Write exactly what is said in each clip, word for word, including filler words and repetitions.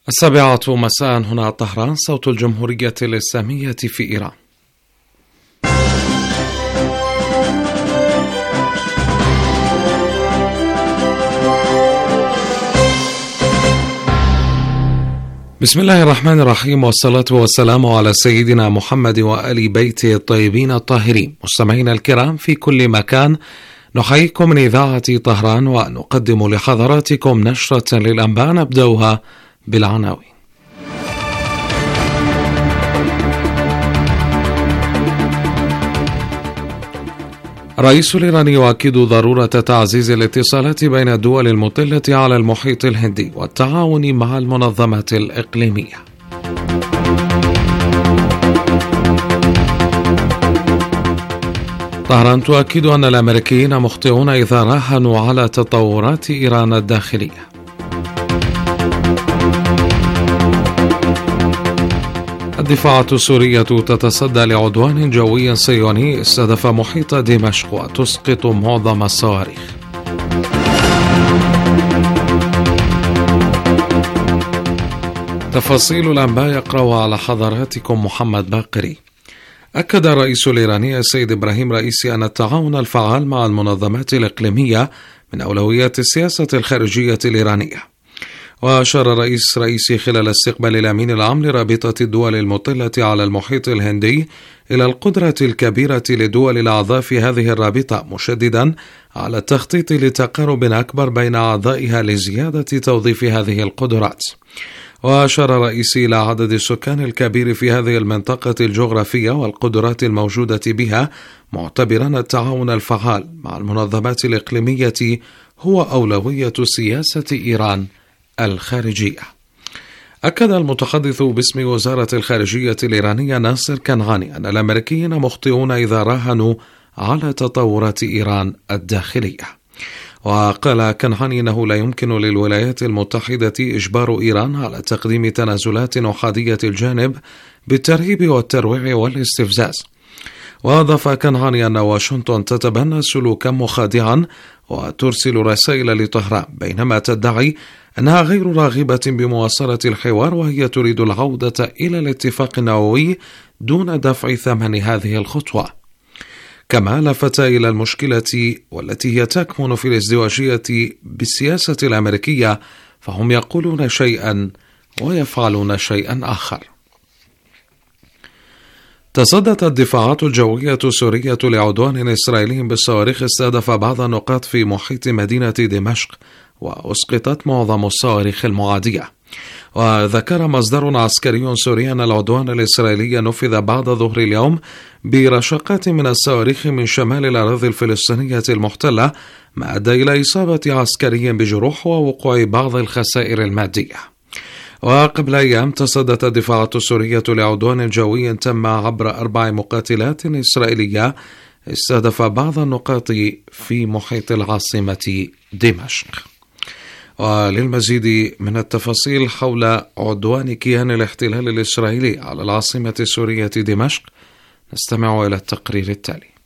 السابعة مساء هنا طهران، صوت الجمهورية الإسلامية في إيران. بسم الله الرحمن الرحيم، والصلاة والسلام على سيدنا محمد وآل بيته الطيبين الطاهرين. مستمعينا الكرام في كل مكان، نحييكم من إذاعة طهران ونقدم لحضراتكم نشرة للأنباء نبدأها بالعناوين. الرئيس الإيراني يؤكد ضرورة تعزيز الاتصالات بين الدول المطلة على المحيط الهندي والتعاون مع المنظمات الإقليمية. طهران تؤكد أن الأمريكيين مخطئون إذا راهنوا على تطورات إيران الداخلية. الدفاعات السورية تتصدى لعدوان جوي صهيوني استهدف محيط دمشق وتسقط معظم الصواريخ. تفاصيل الأنباء يقرأ على حضراتكم محمد باقري. أكد الرئيس الإيراني السيد إبراهيم رئيسي أن التعاون الفعال مع المنظمات الإقليمية من أولويات السياسة الخارجية الإيرانية. وأشار الرئيس رئيسي خلال استقبال الأمين العام لرابطة الدول المطلة على المحيط الهندي إلى القدرة الكبيرة لدول الأعضاء في هذه الرابطة، مشددا على التخطيط لتقارب أكبر بين أعضائها لزيادة توظيف هذه القدرات. وأشار الرئيس إلى عدد السكان الكبير في هذه المنطقة الجغرافية والقدرات الموجودة بها، معتبرا التعاون الفعال مع المنظمات الإقليمية هو أولوية سياسة إيران الخارجية. أكد المتحدث باسم وزارة الخارجية الإيرانية ناصر كنعاني أن الأمريكيين مخطئون إذا راهنوا على تطورات إيران الداخلية. وقال كنعاني أنه لا يمكن للولايات المتحدة إجبار إيران على تقديم تنازلات أحادية الجانب بالترهيب والترويع والاستفزاز. وأضاف كنعاني أن واشنطن تتبنى سلوكا مخادعا وترسل رسائل لطهران بينما تدعي أنها غير راغبة بمواصلة الحوار، وهي تريد العودة إلى الاتفاق النووي دون دفع ثمن هذه الخطوة. كما لفت إلى المشكلة والتي هي تكمن في الازدواجية بالسياسة الأمريكية، فهم يقولون شيئا ويفعلون شيئا آخر. تصدت الدفاعات الجوية السورية لعدوان إسرائيلي بالصواريخ استهدف بعض النقاط في محيط مدينة دمشق، وأسقطت معظم الصواريخ المعادية. وذكر مصدر عسكري سوري أن العدوان الإسرائيلي نفذ بعد ظهر اليوم برشقات من الصواريخ من شمال الأراضي الفلسطينية المحتلة، ما أدى إلى إصابة عسكري بجروح ووقوع بعض الخسائر المادية. وقبل أيام تصدت الدفاعات السورية لعدوان جوي تم عبر أربع مقاتلات إسرائيلية استهدف بعض النقاط في محيط العاصمة دمشق. وللمزيد من التفاصيل حول عدوان كيان الاحتلال الإسرائيلي على العاصمة السورية دمشق، نستمع إلى التقرير التالي.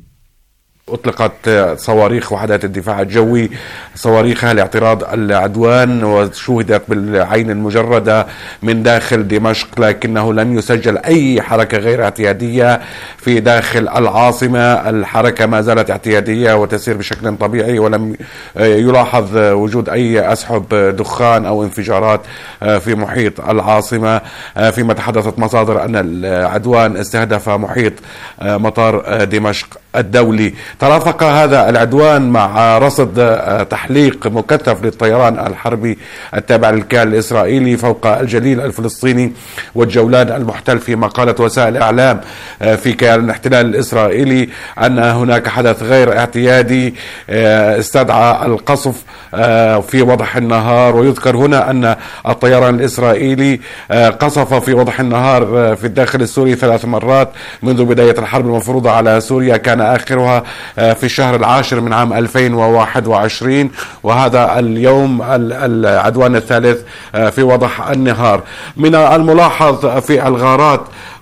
أطلقت صواريخ وحدات الدفاع الجوي صواريخها لاعتراض العدوان، وشوهدت بالعين المجردة من داخل دمشق، لكنه لم يسجل أي حركة غير اعتيادية في داخل العاصمة. الحركة ما زالت اعتيادية وتسير بشكل طبيعي، ولم يلاحظ وجود أي أسحب دخان أو انفجارات في محيط العاصمة. فيما تحدثت مصادر أن العدوان استهدف محيط مطار دمشق الدولي. ترافق هذا العدوان مع رصد تحليق مكثف للطيران الحربي التابع للكيان الإسرائيلي فوق الجليل الفلسطيني والجولان المحتل، فيما قالت وسائل الإعلام في كيان الاحتلال الإسرائيلي أن هناك حدث غير اعتيادي استدعى القصف في وضح النهار. ويذكر هنا أن الطيران الإسرائيلي قصف في وضح النهار في الداخل السوري ثلاث مرات منذ بداية الحرب المفروضة على سوريا، كان آخرها في الشهر العاشر من عام ألفين وواحد وعشرين، وهذا اليوم العدوان الثالث في وضح النهار. من الملاحظ في الغارات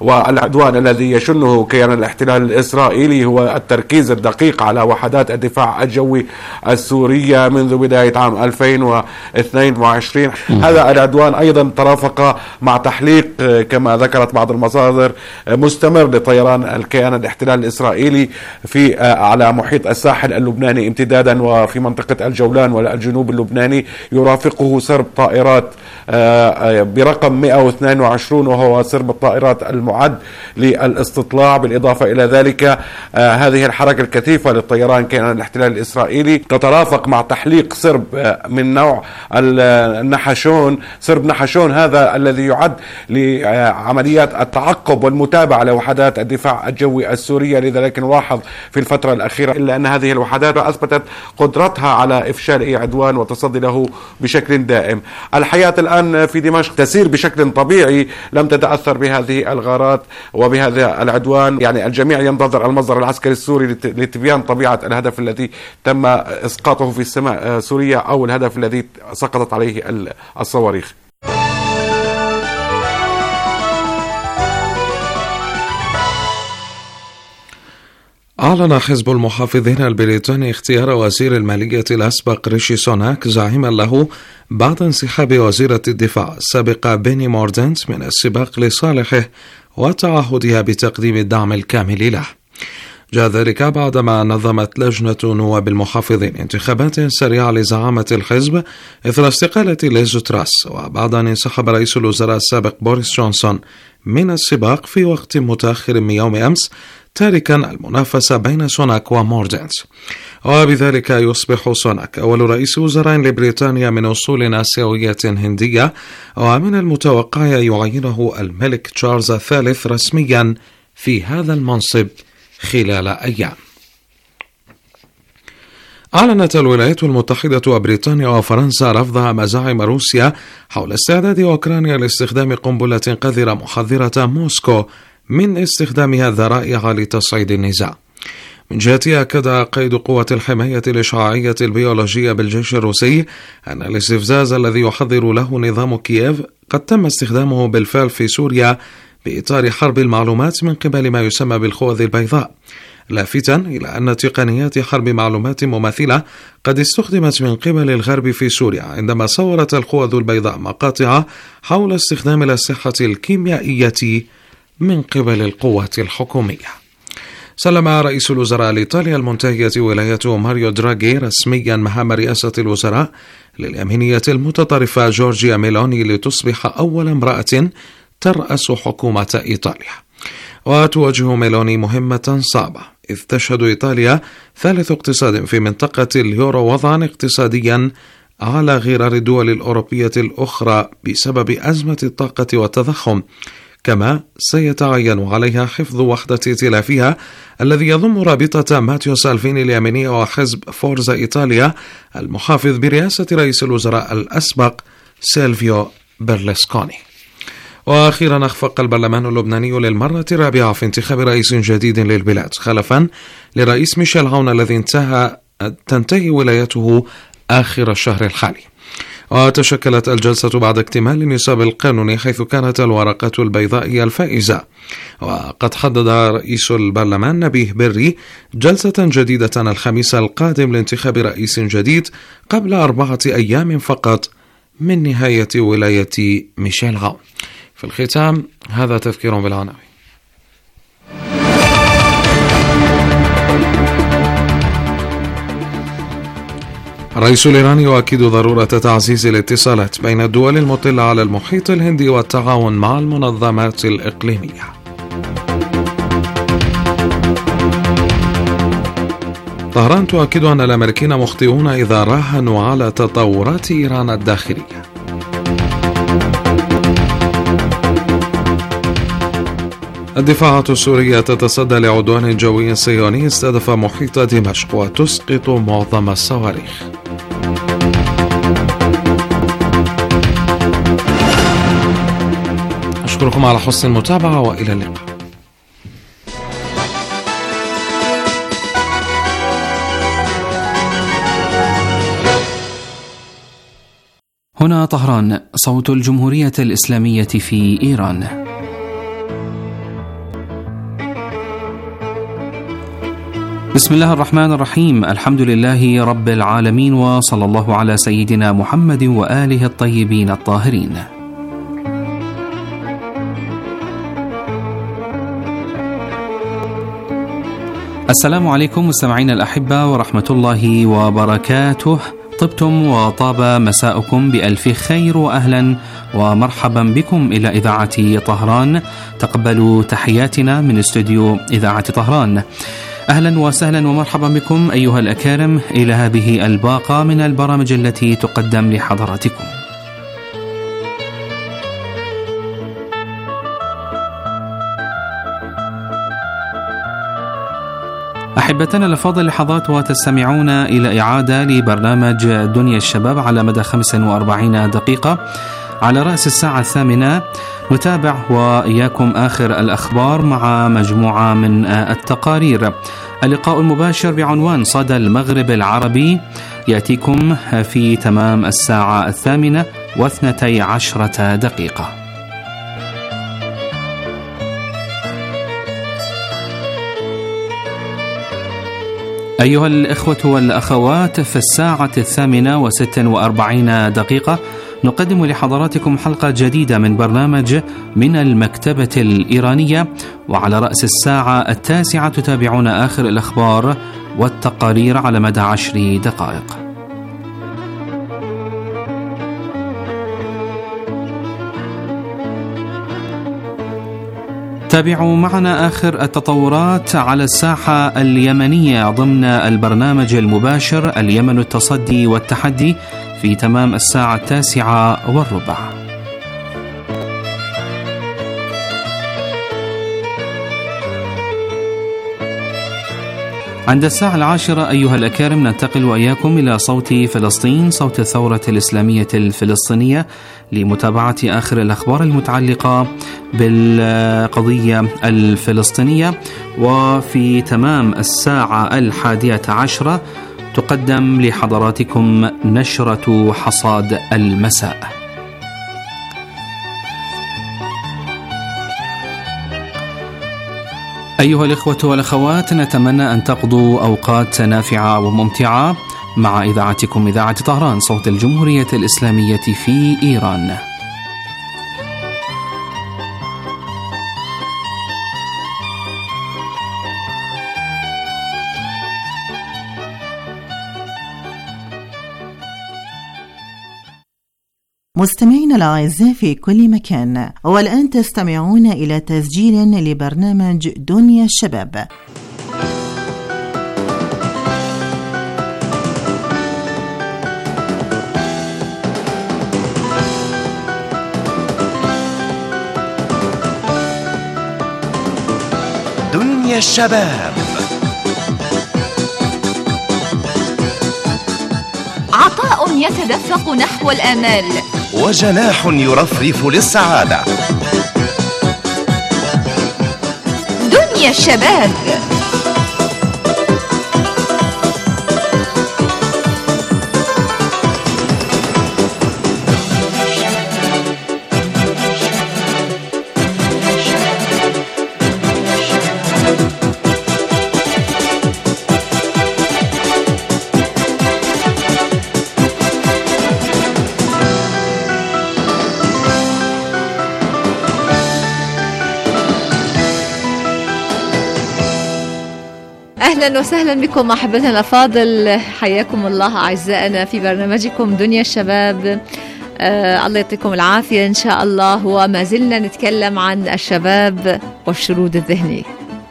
والعدوان الذي يشنه كيان الاحتلال الإسرائيلي هو التركيز الدقيق على وحدات الدفاع الجوي السورية منذ بداية عام ألفين واثنين وعشرين. هذا العدوان أيضا ترافق مع تحليق كما ذكرت بعض المصادر مستمر لطيران الكيان الاحتلال الإسرائيلي في على محيط الساحل اللبناني امتدادا وفي منطقة الجولان والجنوب اللبناني، يرافقه سرب طائرات برقم مئة واثنين وعشرين وهو سرب الطائرات المعد للاستطلاع. بالإضافة إلى ذلك هذه الحركة الكثيفة للطيران كيان الاحتلال الإسرائيلي تترافق مع تحليق سرب من نوع النحشون. سرب نحشون هذا الذي يعد لعمليات التعقب والمتابعة لوحدات الدفاع الجوي السورية. لذلك نلاحظ في الفترة الأخيرة إلا أن هذه الوحدات أثبتت قدرتها على إفشال أي عدوان وتصدي له بشكل دائم. الحياة الآن في دمشق تسير بشكل طبيعي، لم تتأثر بهذه الغارات وبهذا العدوان. يعني الجميع ينتظر المصدر العسكري السوري لتبيان طبيعة الهدف الذي تم إسقاطه في السماء سوريا أو الهدف الذي سقطت عليه الصواريخ. أعلن حزب المحافظين البريطاني اختيار وزير المالية الأسبق ريشي سوناك زعيما له بعد انسحاب وزيرة الدفاع السابقة بيني موردنت من السباق لصالحه وتعهدها بتقديم الدعم الكامل له. جاء ذلك بعدما نظمت لجنة نواب المحافظين انتخابات سريعة لزعامة الحزب إثر استقالة ليز تراس، وبعد أن انسحب رئيس الوزراء السابق بوريس جونسون من السباق في وقت متأخر من يوم أمس، تاركا المنافسة بين سوناك وموردنت. وبذلك يصبح سوناك أول رئيس وزراء لبريطانيا من أصول آسيوية هندية، ومن المتوقع يعينه الملك تشارلز الثالث رسميا في هذا المنصب خلال أيام. أعلنت الولايات المتحدة وبريطانيا وفرنسا رفض مزاعم روسيا حول استعداد أوكرانيا لاستخدام قنبلة قذرة محذرة موسكو من استخدامها الذرائع لتصعيد النزاع. من جهته أكد قائد قوة الحماية الإشعاعية البيولوجية بالجيش الروسي أن الاستفزاز الذي يحذر له نظام كييف قد تم استخدامه بالفعل في سوريا بإطار حرب المعلومات من قبل ما يسمى بالخوذ البيضاء، لافتا إلى أن تقنيات حرب معلومات مماثلة قد استخدمت من قبل الغرب في سوريا عندما صورت الخوذ البيضاء مقاطع حول استخدام الأسلحة الكيميائية من قبل القوات الحكومية. سلم رئيس الوزراء الإيطالي المنتهية ولايته ماريو دراغي رسميا مهام رئاسة الوزراء للأمينية المتطرفة جورجيا ميلوني لتصبح أول امرأة ترأس حكومة إيطاليا. وتواجه ميلوني مهمة صعبة إذ تشهد إيطاليا ثالث اقتصاد في منطقة اليورو وضعا اقتصاديا على غرار الدول الأوروبية الأخرى بسبب أزمة الطاقة والتضخم، كما سيتعين عليها حفظ وحدة ائتلافها الذي يضم رابطة ماتيو سالفيني اليمينية وحزب فورزا إيطاليا المحافظ برئاسة رئيس الوزراء الأسبق سيلفيو بيرلسكوني. وأخيرا أخفق البرلمان اللبناني للمرة الرابعة في انتخاب رئيس جديد للبلاد خلفا لرئيس ميشيل عون الذي انتهى تنتهي ولايته آخر الشهر الحالي. وتشكلت الجلسة بعد اكتمال النصاب القانوني حيث كانت الورقة البيضاء هي الفائزة. وقد حدد رئيس البرلمان نبيه بري جلسة جديدة الخميس القادم لانتخاب رئيس جديد قبل أربعة أيام فقط من نهاية ولاية ميشيل عون. في الختام هذا تذكير بالعناوين. الرئيس الإيراني يؤكد ضرورة تعزيز الاتصالات بين الدول المطلة على المحيط الهندي والتعاون مع المنظمات الإقليمية. طهران تؤكد أن الأمريكيين مخطئون إذا راهنوا على تطورات إيران الداخلية. الدفاعات السورية تتصدى لعدوان جوي صهيوني استهدف محيط دمشق وتسقط معظم الصواريخ. أشكركم على حسن المتابعة وإلى اللقاء. هنا طهران، صوت الجمهورية الإسلامية في إيران. بسم الله الرحمن الرحيم. الحمد لله رب العالمين، وصلى الله على سيدنا محمد وآله الطيبين الطاهرين. السلام عليكم مستمعينا الأحبة ورحمة الله وبركاته. طبتم وطاب مساؤكم بألف خير، وأهلا ومرحبا بكم إلى إذاعة طهران. تقبلوا تحياتنا من استوديو إذاعة طهران. أهلا وسهلا ومرحبا بكم أيها الأكارم إلى هذه الباقة من البرامج التي تقدم لحضراتكم. أحبتنا الأفاضل، لحظات وتستمعون إلى إعادة لبرنامج دنيا الشباب على مدى خمس وأربعين دقيقة. على رأس الساعة الثامنة نتابع وإياكم آخر الأخبار مع مجموعة من التقارير. اللقاء المباشر بعنوان صدى المغرب العربي يأتيكم في تمام الساعة الثامنة واثنتي عشرة دقيقة. أيها الإخوة والأخوات، في الساعة الثامنة وست وأربعين دقيقة نقدم لحضراتكم حلقة جديدة من برنامج من المكتبة الإيرانية، وعلى رأس الساعة التاسعة تتابعون آخر الأخبار والتقارير على مدى عشر دقائق. تابعوا معنا آخر التطورات على الساحة اليمنية ضمن البرنامج المباشر اليمن التصدي والتحدي في تمام الساعة التاسعة والربع. عند الساعة العاشرة أيها الأكارم ننتقل وإياكم إلى صوت فلسطين، صوت الثورة الإسلامية الفلسطينية، لمتابعة آخر الأخبار المتعلقة بالقضية الفلسطينية. وفي تمام الساعة الحادية عشرة تقدم لحضراتكم نشرة حصاد المساء. أيها الإخوة والأخوات، نتمنى أن تقضوا أوقات نافعة وممتعة مع إذاعتكم إذاعة طهران، صوت الجمهورية الإسلامية في إيران. مستمعينا الأعزاء في كل مكان، والآن تستمعون إلى تسجيل لبرنامج دنيا الشباب. دنيا الشباب، عطاء يتدفق نحو الآمال، وجناح يرفرف للسعادة. دنيا الشباب. أهلا وسهلا بكم أحبتنا الأفاضل، حياكم الله أعزائنا في برنامجكم دنيا الشباب. آه الله يعطيكم العافية إن شاء الله. وما زلنا نتكلم عن الشباب والشرود الذهني.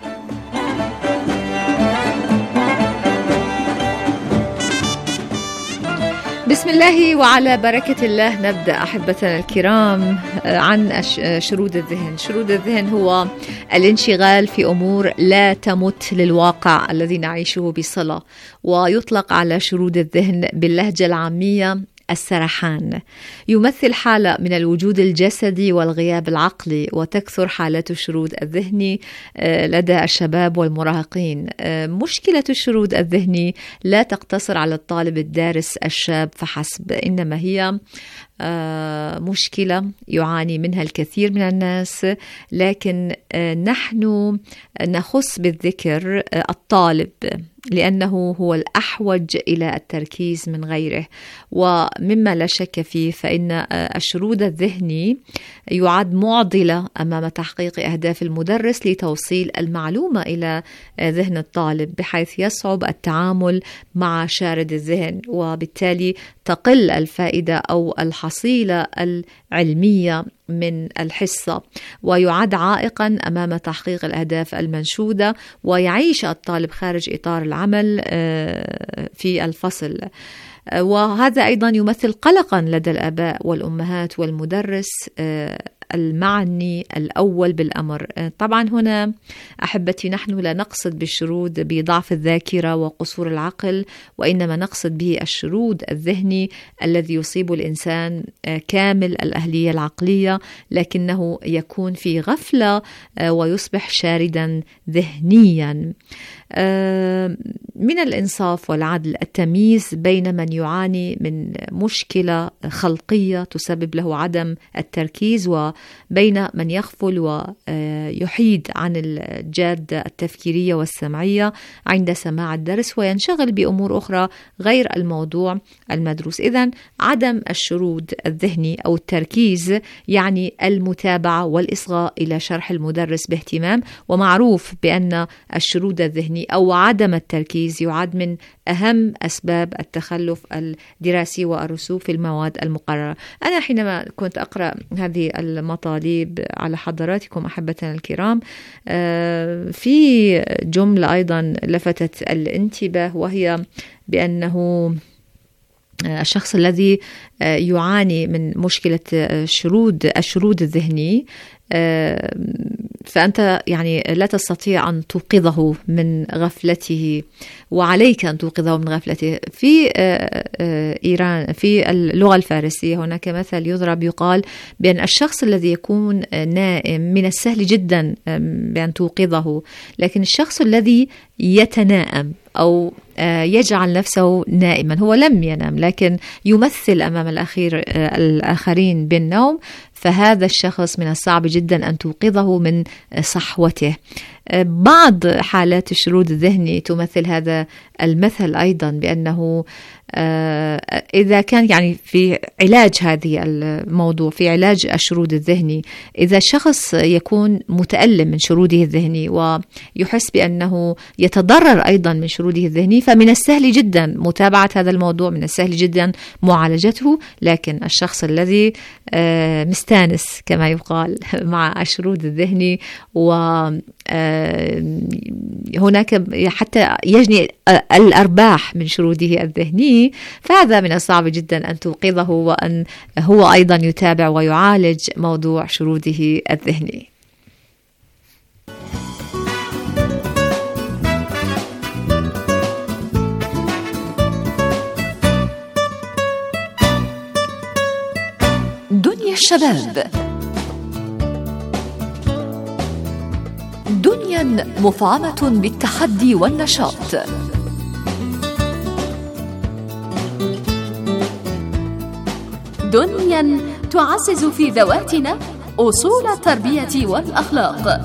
بسم الله وعلى بركة الله نبدأ أحبتنا الكرام عن شرود الذهن. شرود الذهن هو الانشغال في أمور لا تمت للواقع الذي نعيشه بصلة، ويطلق على شرود الذهن باللهجة العامية السرحان. يمثل حالة من الوجود الجسدي والغياب العقلي، وتكثر حالات الشرود الذهني لدى الشباب والمراهقين. مشكلة الشرود الذهني لا تقتصر على الطالب الدارس الشاب فحسب، إنما هي مشكلة يعاني منها الكثير من الناس، لكن نحن نخص بالذكر الطالب لأنه هو الأحوج إلى التركيز من غيره. ومما لا شك فيه فإن الشرود الذهني يعد معضلة أمام تحقيق أهداف المدرس لتوصيل المعلومة إلى ذهن الطالب، بحيث يصعب التعامل مع شارد الذهن، وبالتالي تقل الفائدة أو الحصيلة العلمية من الحصة، ويعد عائقا أمام تحقيق الأهداف المنشودة، ويعيش الطالب خارج إطار العمل في الفصل. وهذا أيضا يمثل قلقا لدى الآباء والأمهات والمدرس المعني الأول بالأمر. طبعا هنا أحبتي نحن لا نقصد بالشرود بضعف الذاكرة وقصور العقل، وإنما نقصد به الشرود الذهني الذي يصيب الإنسان كامل الأهلية العقلية، لكنه يكون في غفلة ويصبح شاردا ذهنيا. من الإنصاف والعدل التمييز بين من يعاني من مشكلة خلقية تسبب له عدم التركيز، وبين من يغفل ويحيد عن الجادة التفكيرية والسمعية عند سماع الدرس وينشغل بأمور أخرى غير الموضوع المدروس. إذن عدم الشرود الذهني أو التركيز يعني المتابعة والإصغاء إلى شرح المدرس باهتمام، ومعروف بأن الشرود الذهني أو عدم التركيز يعد من أهم أسباب التخلف الدراسي والرسوب في المواد المقررة. أنا حينما كنت أقرأ هذه المطالب على حضراتكم أحبتنا الكرام، في جملة أيضا لفتت الانتباه، وهي بأنه الشخص الذي يعاني من مشكلة الشرود الشرود الذهني فأنت يعني لا تستطيع أن توقظه من غفلته، وعليك أن توقظه من غفلته. في إيران في اللغة الفارسية هناك مثل يضرب يقال بأن الشخص الذي يكون نائم من السهل جدا بأن توقظه، لكن الشخص الذي يتنائم أو يجعل نفسه نائما هو لم ينام لكن يمثل أمام الأخير الآخرين بالنوم، فهذا الشخص من الصعب جدا أن توقظه من صحوته. بعض حالات الشرود الذهني تمثل هذا المثل أيضا، بأنه إذا كان يعني في علاج هذه الموضوع في علاج الشرود الذهني، إذا شخص يكون متألم من شروده الذهني ويحس بأنه يتضرر أيضا من شروده الذهني، فمن السهل جدا متابعة هذا الموضوع، من السهل جدا معالجته. لكن الشخص الذي مستانس كما يقال مع الشرود الذهني وهناك حتى يجني الأرباح من شروده الذهني، فهذا من الصعب جدا أن توقظه وأن هو أيضا يتابع ويعالج موضوع شروده الذهني. دنيا الشباب، دنيا مفعمة بالتحدي والنشاط، دنيا تعزز في ذواتنا أصول التربية والأخلاق،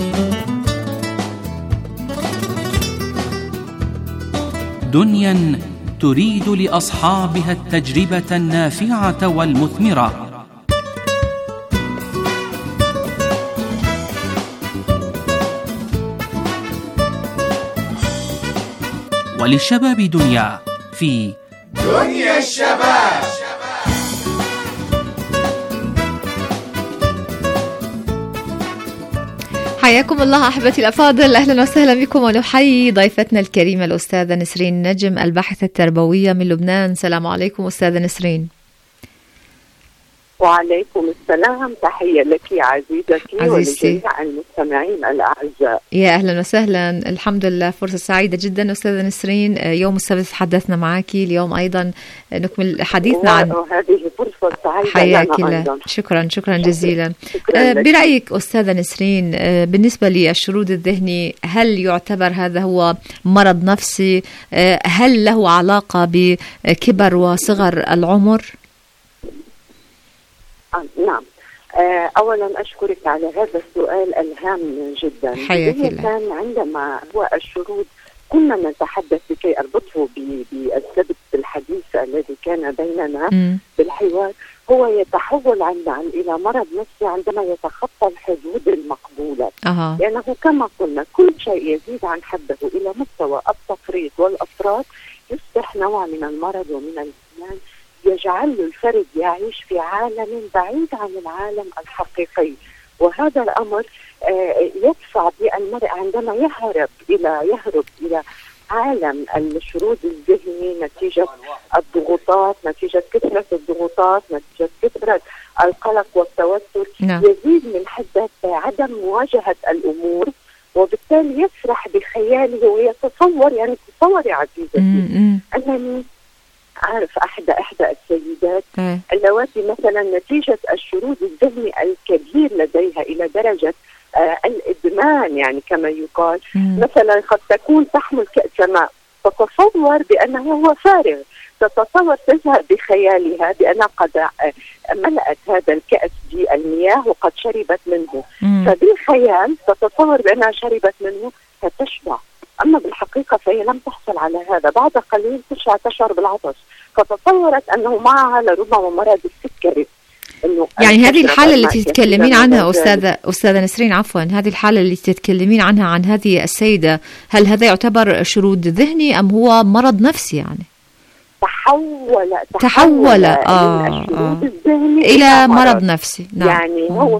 دنيا تريد لأصحابها التجربة النافعة والمثمرة، وللشباب دنيا في دنيا الشباب. حياكم الله أحبتي الأفاضل، أهلا وسهلا بكم، ونحيي ضيفتنا الكريمة الأستاذة نسرين نجم الباحثة التربوية من لبنان. السلام عليكم أستاذة نسرين. وعليكم السلام، تحية لك عزيزتي ولجميع المستمعين الأعزاء. يا أهلا وسهلا، الحمد لله، فرصة سعيدة جدا أستاذة نسرين. يوم السبت تحدثنا معك، اليوم أيضا نكمل حديثنا عن وهذه فرصة سعيدة حياك الله. شكرا شكرا جزيلا. شكرا برأيك أستاذة نسرين، بالنسبة للشرود الذهني، هل يعتبر هذا هو مرض نفسي؟ هل له علاقة بكبر وصغر العمر؟ آه نعم. آه أولا أشكرك على هذا السؤال الهام جدا. حياك الله. كان عندما هو الشرود كنا نتحدث لكي أربطه بالسبت الحديث الذي كان بيننا م. بالحوار، هو يتحول عندنا إلى مرض نفسي عندما يتخطى الحدود المقبولة. أه. لأنه كما قلنا كل شيء يزيد عن حده إلى مستوى التفريط والأفراط يصبح نوع من المرض ومن الإدمان، يجعل الفرد يعيش في عالم بعيد عن العالم الحقيقي. وهذا الأمر يدفع بالمرء عندما يهرب إلى يهرب إلى عالم الشرود الذهني نتيجة الضغوطات، نتيجة كثرة الضغوطات، نتيجة كثرة القلق والتوتر. نعم. يزيد من حدة عدم مواجهة الأمور، وبالتالي يسرح بخياله ويتصور، يعني تصوري عزيزتي أنني أعرف أحدى إحدى السيدات م. اللواتي مثلا نتيجة الشرود الذهني الكبير لديها إلى درجة آه الإدمان، يعني كما يقال م. مثلا قد تكون تحمل كأس ماء، تتصور بأنه هو فارغ، تتصور تذهب بخيالها بأن قد آه ملأت هذا الكأس بالمياه وقد شربت منه، م. فبالخيال تتصور بأنها شربت منه فتشبع، أما بالحقيقة فهي لم تحصل على هذا، بعد قليل تشعر بالعطش، فتصورت أنه معها لربما مرض السكري. إنه يعني هذه الحالة التي تتكلمين عنها أستاذة أستاذة نسرين، عفوا، هذه الحالة اللي تتكلمين عنها عن هذه السيدة، هل هذا يعتبر شرود ذهني أم هو مرض نفسي؟ يعني تحول تحول, تحول آه آه إلى مرض, مرض نفسي. نعم. يعني هو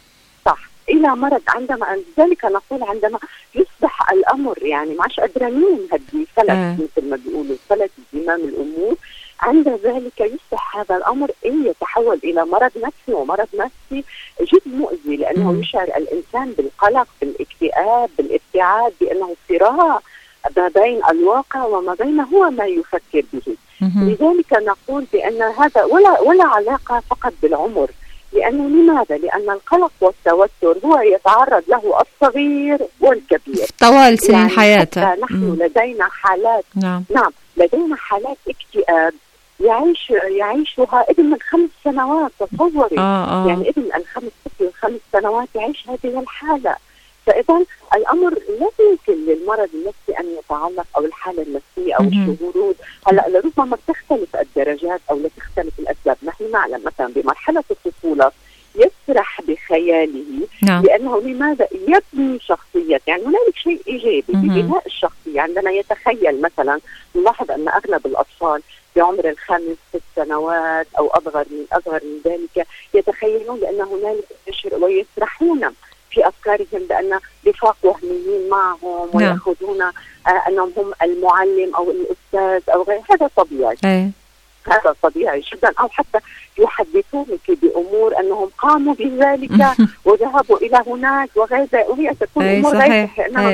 إلى مرض، عندما ذلك نقول عندما يصبح الأمر يعني معش أدرانين هدي فلت آه. مثل ما بيقولوا فلت زمام الأمور، عند ذلك يصبح هذا الأمر إن يتحول إلى مرض نفسي، ومرض نفسي جد مؤذي لأنه م. يشعر الإنسان بالقلق، بالاكتئاب، بالابتعاد، بأنه صراع ما بين الواقع وما بين هو ما يفكر به. م. لذلك نقول بأن هذا ولا ولا علاقة فقط بالعمر، لأنه لماذا؟ لأن القلق والتوتر هو يتعرض له الصغير والكبير طوال سنين يعني حياته. نحن م. لدينا حالات نعم. نعم لدينا حالات اكتئاب يعيش يعيشها ابن من خمس سنوات، تصوري آه آه. يعني ابن من خمس ست خمس سنوات يعيش هذه الحالة. فإذا الأمر لا يمكن للمرض النفسي أن يتعلق أو الحالة النفسية أو الشرود. هلا لربما تختلف الدرجات أو لا تختلف الأسباب. نحن نعلم مثلا بمرحلة الطفولة يسرح بخياله نعم. لأنه لماذا يبني شخصية، يعني هنالك شيء إيجابي ببناء الشخصية. عندما يتخيل مثلا، نلاحظ أن أغلب الأطفال بعمر الخمس ست سنوات أو أصغر من أصغر من ذلك يتخيلون بأن هنالك بشر ويسرحون في أفكارهم بأن رفاق وهميين معهم ويأخذون آه أنهم هم المعلم أو الأستاذ أو غير. هذا طبيعي أي. هذا طبيعي جدا. أو حتى يحدثونك بأمور أنهم قاموا بذلك وذهبوا إلى هناك وغير، وهي تكون أمور غير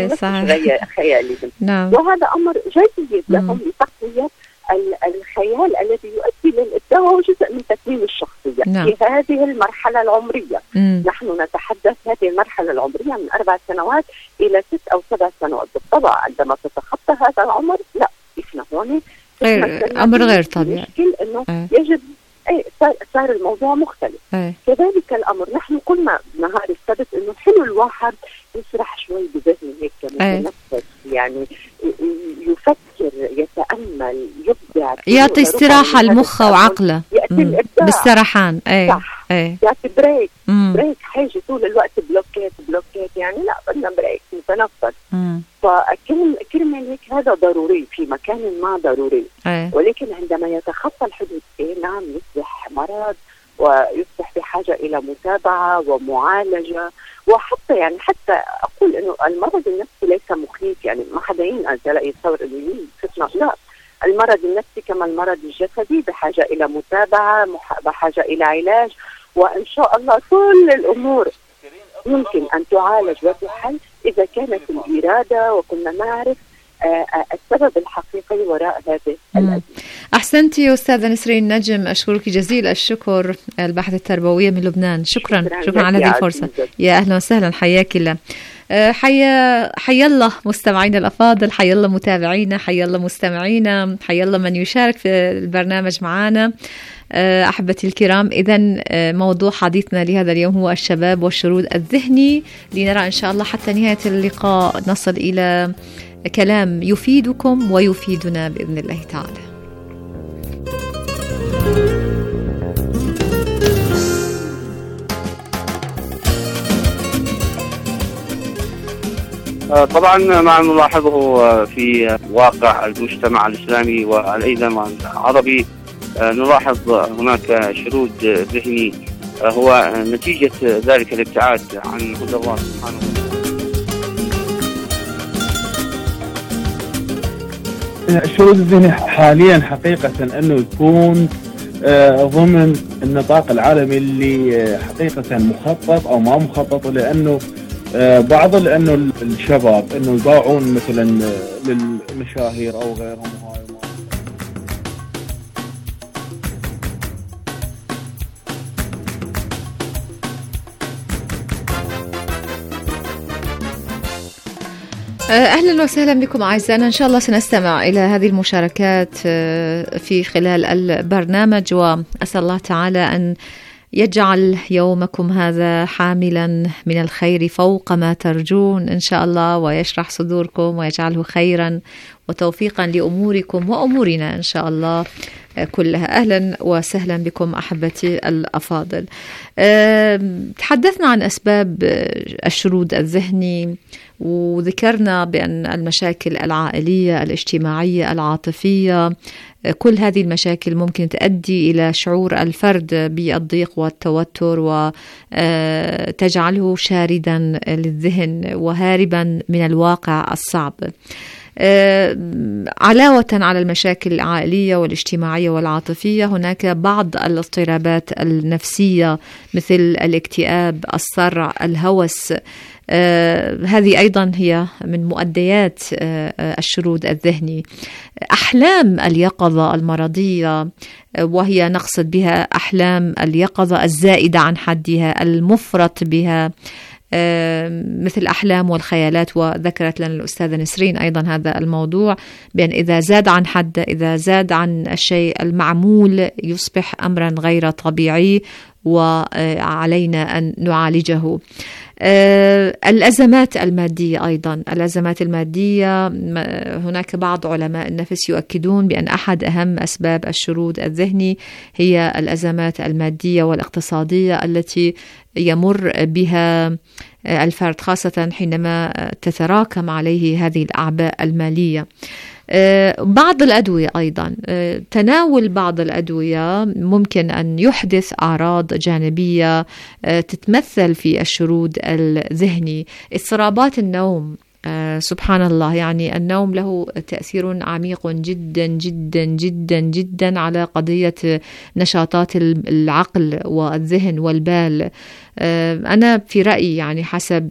صحيح خيالهم. نعم. وهذا أمر جيد لهم لتقوية الخيال الذي يؤدي للإبداع، وهو جزء من تكوين الشخصية نعم. في هذه المرحلة العمرية. مم. نحن نتحدث هذه المرحلة العمرية من أربع سنوات إلى ست أو سبع سنوات. بالطبع عندما تتخطى هذا العمر لا، إحنا هون غير أمر غير طبيعي، إنه يجب أي صار, صار الموضوع مختلف. أي. كذلك الأمر نحن قلنا نهار السبت إنه حلو الواحد يسرح شوي بذهنه هيك متنفس، يعني يفكر، يتأمل، يبدع، يعطي استراحة المخ وعقله بالسرحان. أي. صح. أي. يعطي بريك. مم. بريك حاجة طول الوقت بلوكيت بلوكيت يعني لا، بدنا بريك نتنفس. فكرمال هيك هذا ضروري في مكان ما ضروري. أي. ولكن عندما يتخطى الحدود إيه نعم يصبح مرض ويصبح بحاجة إلى متابعة ومعالجة. وحتى يعني حتى أقول إنه المرض النفسي ليس مخيف، يعني ما حدا ينقل تلاقي يتصور إنه فتنة، لا، المرض النفسي كما المرض الجسدي بحاجة إلى متابعة، بحاجة إلى علاج، وإن شاء الله كل الأمور يمكن أن تعالج وتحل إذا كانت الإرادة وكنا نعرف السبب الحقيقي وراء هذه الأزمة. أحسنتي أستاذة نسرين نجم، أشكرك جزيل الشكر، الباحثة التربوية من لبنان. شكرا شكرا, شكرا على هذه الفرصة. يا أهلا وسهلا، حياك الله. حيا حيا الله مستمعينا الأفاضل، حيا الله متابعينا، حيا الله مستمعينا، حيا الله من يشارك في البرنامج معنا. أحبتي الكرام، إذن موضوع حديثنا لهذا اليوم هو الشباب والشرود الذهني، لنرى إن شاء الله حتى نهاية اللقاء نصل إلى كلام يفيدكم ويفيدنا بإذن الله تعالى. طبعا ما نلاحظه في واقع المجتمع الإسلامي والأيضا العربي، نلاحظ هناك شرود ذهني هو نتيجة ذلك الابتعاد عن هدى الله سبحانه وتعالى. الشرود الذهني حاليا حقيقة أنه يكون ضمن النطاق العالمي اللي حقيقة مخطط أو ما مخطط، لأنه بعض لأنه الشباب أنه يباعون مثلا للمشاهير أو غيرهم. أهلا وسهلا بكم أعزائنا، إن شاء الله سنستمع إلى هذه المشاركات في خلال البرنامج، وأسأل الله تعالى أن يجعل يومكم هذا حاملا من الخير فوق ما ترجون إن شاء الله، ويشرح صدوركم ويجعله خيرا وتوفيقا لأموركم وأمورنا إن شاء الله كلها. أهلا وسهلا بكم أحبتي الأفاضل. تحدثنا عن أسباب الشرود الذهني، وذكرنا بأن المشاكل العائلية الاجتماعية العاطفية، كل هذه المشاكل ممكن تؤدي إلى شعور الفرد بالضيق والتوتر وتجعله شاردا للذهن وهاربا من الواقع الصعب. علاوة على المشاكل العائلية والاجتماعية والعاطفية، هناك بعض الاضطرابات النفسية مثل الاكتئاب، الصرع، الهوس. آه هذه أيضا هي من مؤديات آه الشرود الذهني. أحلام اليقظة المرضية، آه وهي نقصد بها أحلام اليقظة الزائدة عن حدها، المفرط بها، آه مثل أحلام والخيالات. وذكرت لنا الأستاذة نسرين أيضا هذا الموضوع، بأن إذا زاد عن حد، إذا زاد عن الشيء المعمول، يصبح أمرا غير طبيعي وعلينا أن نعالجه. آه الأزمات المادية أيضا، الأزمات المادية هناك بعض علماء النفس يؤكدون بأن أحد أهم أسباب الشرود الذهني هي الأزمات المادية والاقتصادية التي يمر بها الفرد، خاصة حينما تتراكم عليه هذه الأعباء المالية. بعض الأدوية أيضا، تناول بعض الأدوية ممكن أن يحدث أعراض جانبية تتمثل في الشرود الذهني. اضطرابات النوم، سبحان الله، يعني النوم له تأثير عميق جدا جدا جدا جدا على قضية نشاطات العقل والذهن والبال. أنا في رأيي، يعني حسب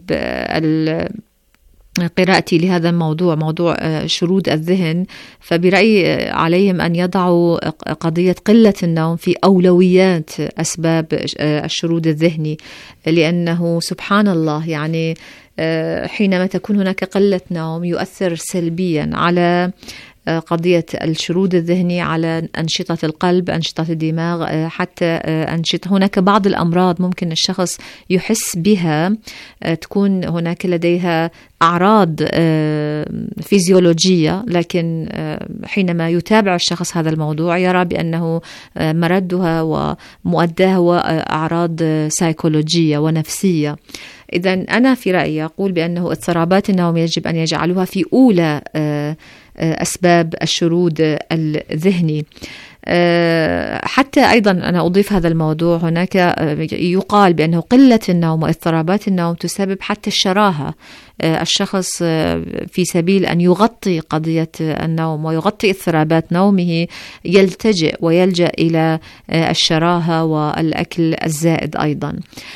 قراءتي لهذا الموضوع، موضوع شرود الذهن، فبرأيي عليهم أن يضعوا قضية قلة النوم في أولويات أسباب الشرود الذهني، لأنه سبحان الله يعني حينما تكون هناك قلة نوم يؤثر سلبيا على قضية الشرود الذهني، على أنشطة القلب، أنشطة الدماغ، حتى أنشطة. هناك بعض الأمراض ممكن الشخص يحس بها، تكون هناك لديها أعراض فيزيولوجية، لكن حينما يتابع الشخص هذا الموضوع يرى بأنه مردها ومؤداها هو أعراض سيكولوجية ونفسية. إذن أنا في رأيي أقول بأنه اضطرابات النوم يجب أن يجعلوها في أولى أسباب الشرود الذهني. حتى أيضا أنا أضيف هذا الموضوع، هناك يقال بأنه قلة النوم واضطرابات النوم تسبب حتى الشراهة. الشخص في سبيل أن يغطي قضية النوم ويغطي اضطرابات نومه يلتجئ ويلجأ إلى الشراهة والأكل الزائد. أيضا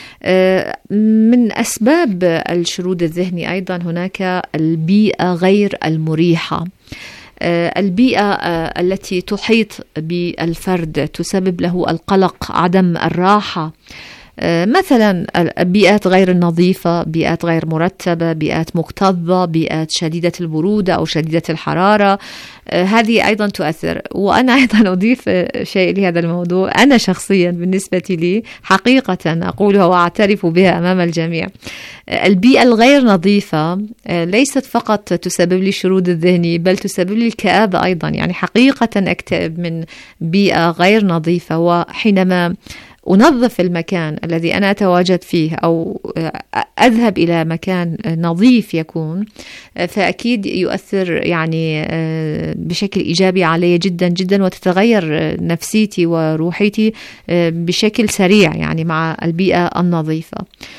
من أسباب الشرود الذهني أيضا هناك البيئة غير المريحة. البيئة التي تحيط بالفرد تسبب له القلق، عدم الراحة. مثلا بيئات غير نظيفة، بيئات غير مرتبة، بيئات مكتظة، بيئات شديدة البرودة أو شديدة الحرارة، هذه أيضا تؤثر. وأنا أيضا أضيف شيء لهذا الموضوع، أنا شخصيا بالنسبة لي حقيقة أقولها وأعترف بها أمام الجميع، البيئة الغير نظيفة ليست فقط تسبب لي الشرود الذهني، بل تسبب لي الكآبة أيضا. يعني حقيقة أكتئب من بيئة غير نظيفة، وحينما أنظف المكان الذي أنا أتواجد فيه أو أذهب إلى مكان نظيف يكون، فأكيد يؤثر يعني بشكل إيجابي علي جدا جدا، وتتغير نفسيتي وروحيتي بشكل سريع يعني مع البيئة النظيفة.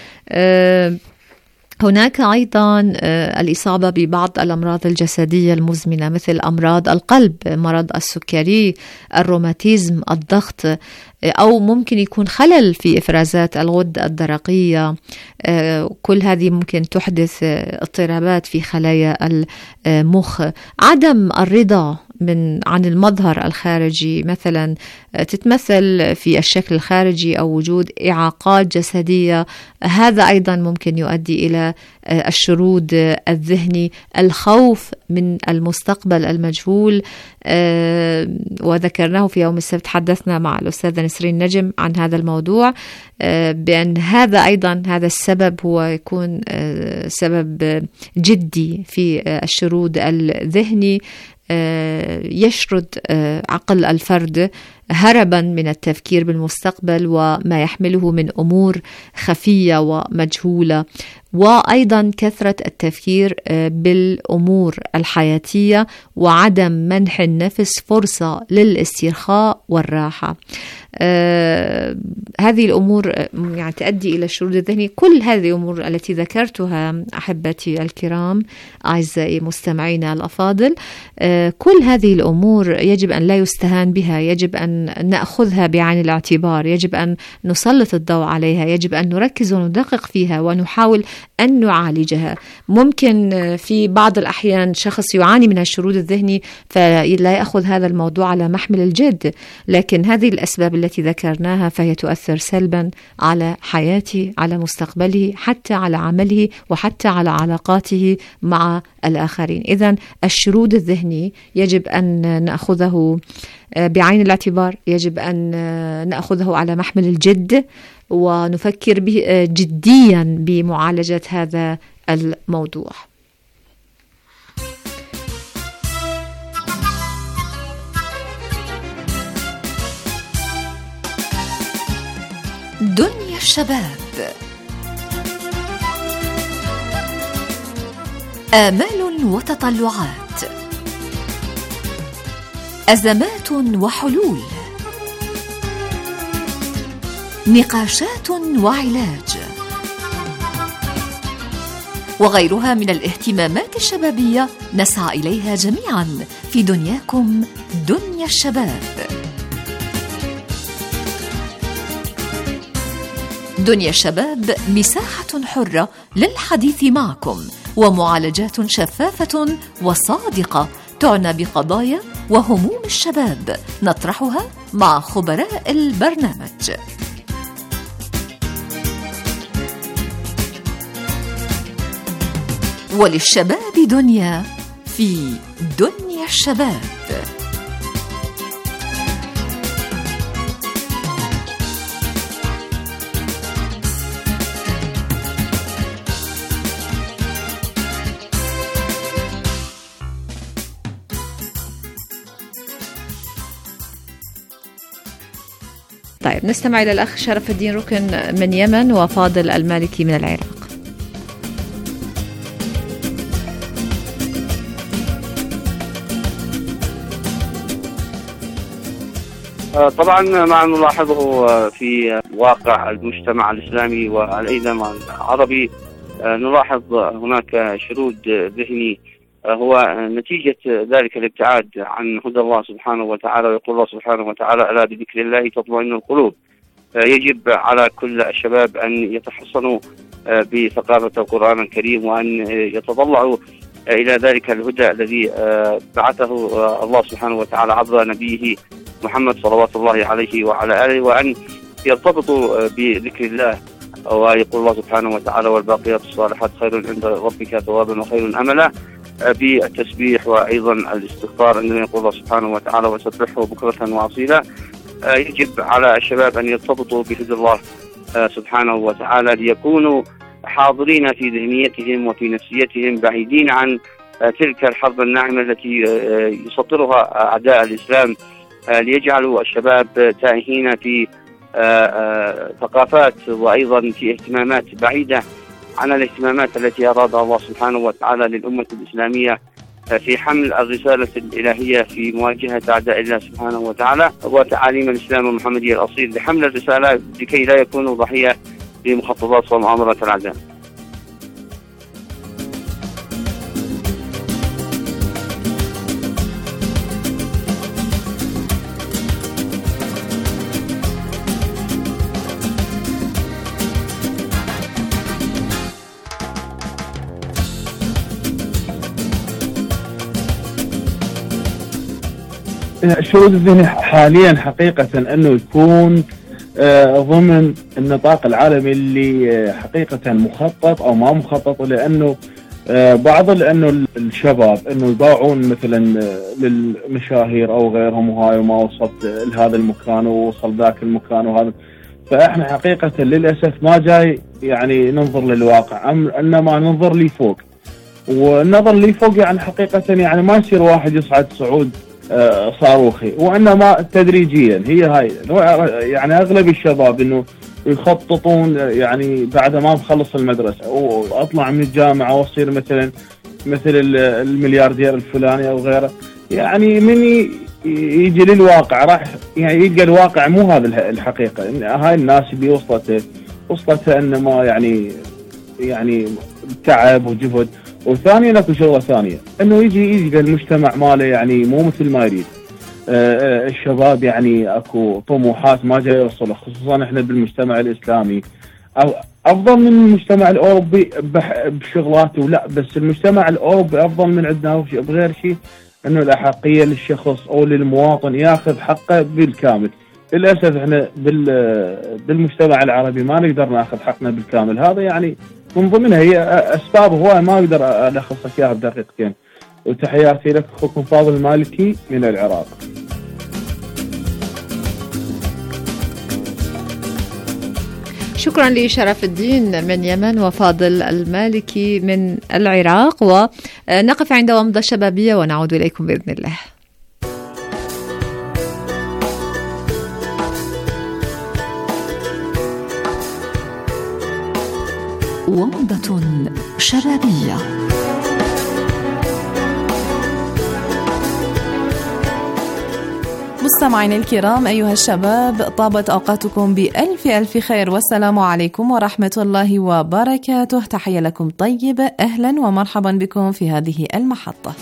هناك أيضا الإصابة ببعض الأمراض الجسدية المزمنة مثل أمراض القلب، مرض السكري، الروماتيزم، الضغط، أو ممكن يكون خلل في إفرازات الغدة الدرقية. كل هذه ممكن تحدث اضطرابات في خلايا المخ. عدم الرضا من عن المظهر الخارجي مثلا تتمثل في الشكل الخارجي أو وجود إعاقات جسدية، هذا أيضا ممكن يؤدي إلى الشرود الذهني. الخوف من المستقبل المجهول، وذكرناه في يوم السبت، حدثنا مع الأستاذة نسرين نجم عن هذا الموضوع، بأن هذا أيضا هذا السبب هو يكون سبب جدي في الشرود الذهني، يشرد عقل الفرد هربا من التفكير بالمستقبل وما يحمله من أمور خفية ومجهولة، وأيضا كثرة التفكير بالأمور الحياتية وعدم منح النفس فرصة للاسترخاء والراحة. آه هذه الأمور يعني تؤدي إلى الشرود الذهني. كل هذه الأمور التي ذكرتها أحبتي الكرام، أعزائي مستمعينا الأفاضل، آه كل هذه الأمور يجب أن لا يستهان بها، يجب أن نأخذها بعين الاعتبار، يجب أن نسلط الضوء عليها، يجب أن نركز وندقق فيها ونحاول أن نعالجها. ممكن في بعض الأحيان شخص يعاني من الشرود الذهني فلا يأخذ هذا الموضوع على محمل الجد، لكن هذه الأسباب التي ذكرناها فهي تؤثر سلبا على حياته، على مستقبله، حتى على عمله، وحتى على علاقاته مع الآخرين. إذن الشرود الذهني يجب أن نأخذه بعين الاعتبار، يجب أن نأخذه على محمل الجد ونفكر به جديا بمعالجة هذا الموضوع. دنيا الشباب، آمال وتطلعات، أزمات وحلول، نقاشات وعلاج، وغيرها من الاهتمامات الشبابية نسعى إليها جميعا في دنياكم دنيا الشباب. دنيا الشباب مساحة حرة للحديث معكم، ومعالجات شفافة وصادقة تعنى بقضايا وهموم الشباب نطرحها مع خبراء البرنامج. وللشباب دنيا في دنيا الشباب. طيب نستمع إلى الأخ شرف الدين ركن من يمن وفاضل المالكي من العراق. طبعا ما نلاحظه في واقع المجتمع الإسلامي والأيضا العربي، نلاحظ هناك شرود ذهني هو نتيجة ذلك الابتعاد عن هدى الله سبحانه وتعالى. ويقول الله سبحانه وتعالى: ألا بذكر الله تطمئن القلوب. يجب على كل الشباب أن يتحصنوا بثقافة القرآن الكريم، وأن يتطلعوا إلى ذلك الهدى الذي بعثه الله سبحانه وتعالى عبر نبيه محمد صلوات الله عليه وعلى آله، وأن يرتبطوا بذكر الله، ويقول الله سبحانه وتعالى والباقيات الصالحات خير عند ربك ثوابا وخير أملا، بالتسبيح وأيضا الاستغفار عندما يقول الله سبحانه وتعالى وسبحه بكرة وأصيلا. يجب على الشباب أن يرتبطوا بحفظ الله سبحانه وتعالى ليكونوا حاضرين في ذهنيتهم وفي نفسيتهم، بعيدين عن تلك الحرب الناعمة التي يسطرها أعداء الإسلام، ليجعلوا الشباب تائهين في ثقافات وأيضا في اهتمامات بعيدة عن الاهتمامات التي أرادها الله سبحانه وتعالى للأمة الإسلامية في حمل الرسالة الإلهية في مواجهة أعداء الله سبحانه وتعالى وتعاليم الإسلام المحمدي الأصيل، لحمل الرسالة لكي لا يكونوا ضحية لمخططات ومؤامرات الأعداء. الشرود الذهني حاليا حقيقة أنه يكون ضمن النطاق العالمي اللي حقيقة مخطط أو ما مخطط، لأنه بعض لأنه الشباب أنه يباعون مثلا للمشاهير أو غيرهم، وهاي وما وصلت لهذا المكان ووصل ذاك المكان وهذا. فإحنا حقيقة للأسف ما جاي يعني ننظر للواقع، إنما ننظر لي فوق، والنظر لي فوق يعني حقيقة يعني ما يصير واحد يصعد صعود صاروخي، وإنما تدريجيا. هي هاي يعني أغلب الشباب إنه يخططون يعني بعد ما بخلص المدرسة وأطلع من الجامعة وأصير مثلا مثل الملياردير الفلاني أو غيره، يعني من يجي للواقع راح يعني يلقى الواقع مو هذا الحقيقة. هاي الناس اللي وصلت وصلت إنما يعني يعني تعب وجهد. وثانيا اكو شغله ثانيه، انه يجي يجي المجتمع ماله يعني مو مثل ما يريد. آه الشباب يعني اكو طموحات ما جاي يوصلها، خصوصا احنا بالمجتمع الاسلامي أو افضل من المجتمع الاوروبي بشغلاته، لا بس المجتمع الاوروبي افضل من عندنا بغير شيء، انه الاحقيه للشخص او للمواطن ياخذ حقه بالكامل. للاسف احنا بالمجتمع العربي ما نقدر ناخذ حقنا بالكامل. هذا يعني من ضمنها هي أسباب هواي ما أقدر ألخص لك إياها بدقيقتين. وتحياتي لك أخوكم فاضل المالكي من العراق. شكرا لشرف الدين من يمن وفاضل المالكي من العراق، ونقف عند ومضة شبابية ونعود إليكم بإذن الله. ومضة شبابية. مستمعين الكرام أيها الشباب، طابت أوقاتكم بألف ألف خير، والسلام عليكم ورحمة الله وبركاته. تحية لكم طيبة، أهلا ومرحبا بكم في هذه المحطة.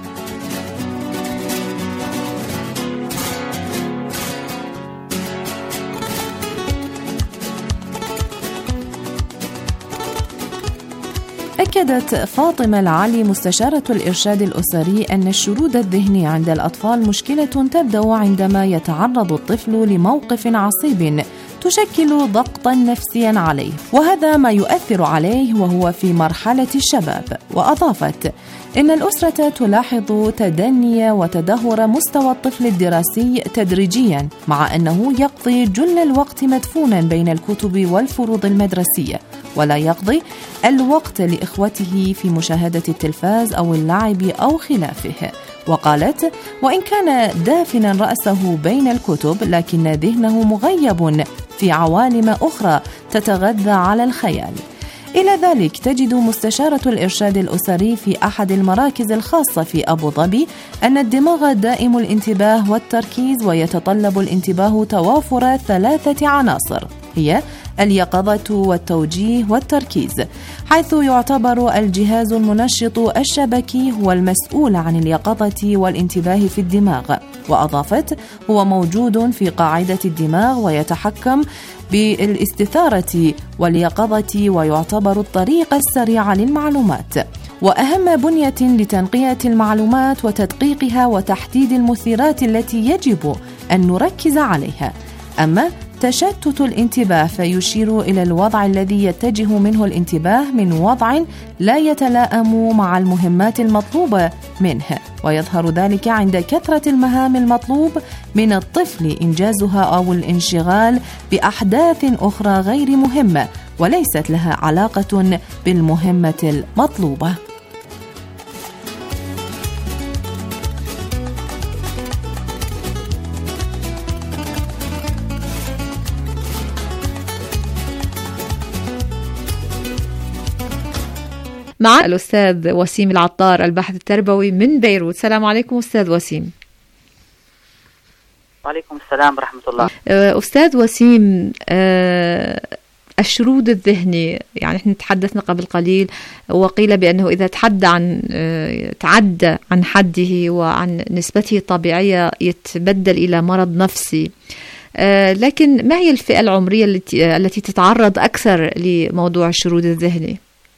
أكدت فاطمة العلي مستشارة الإرشاد الأسري أن الشرود الذهني عند الأطفال مشكلة تبدأ عندما يتعرض الطفل لموقف عصيب تشكل ضغطا نفسيا عليه، وهذا ما يؤثر عليه وهو في مرحلة الشباب. وأضافت إن الأسرة تلاحظ تدني وتدهور مستوى الطفل الدراسي تدريجيا، مع أنه يقضي جل الوقت مدفونا بين الكتب والفروض المدرسية، ولا يقضي الوقت لإخوته في مشاهدة التلفاز أو اللعب أو خلافه. وقالت: وإن كان دافنا رأسه بين الكتب، لكن ذهنه مغيب في عوالم أخرى تتغذى على الخيال. إلى ذلك تجد مستشارة الإرشاد الأسري في أحد المراكز الخاصة في أبو ظبي أن الدماغ دائم الانتباه والتركيز، ويتطلب الانتباه توافر ثلاثة عناصر هي اليقظة والتوجيه والتركيز، حيث يعتبر الجهاز المنشط الشبكي هو المسؤول عن اليقظة والانتباه في الدماغ. وأضافت: هو موجود في قاعدة الدماغ ويتحكم بالاستثارة واليقظة، ويعتبر الطريق السريع للمعلومات وأهم بنية لتنقية المعلومات وتدقيقها وتحديد المثيرات التي يجب أن نركز عليها. أما تشتت الانتباه، فيشير إلى الوضع الذي يتجه منه الانتباه من وضع لا يتلائم مع المهمات المطلوبة منه، ويظهر ذلك عند كثرة المهام المطلوب من الطفل إنجازها أو الانشغال بأحداث أخرى غير مهمة وليست لها علاقة بالمهمة المطلوبة. مع الأستاذ وسيم العطار الباحث التربوي من بيروت. السلام عليكم أستاذ وسيم. وعليكم السلام ورحمة الله. أستاذ وسيم، الشرود الذهني، يعني احنا تحدثنا قبل قليل وقيل بأنه إذا تعدى عن تعدى عن حده وعن نسبته الطبيعية يتبدل إلى مرض نفسي، لكن ما هي الفئة العمرية التي التي تتعرض أكثر لموضوع الشرود الذهني؟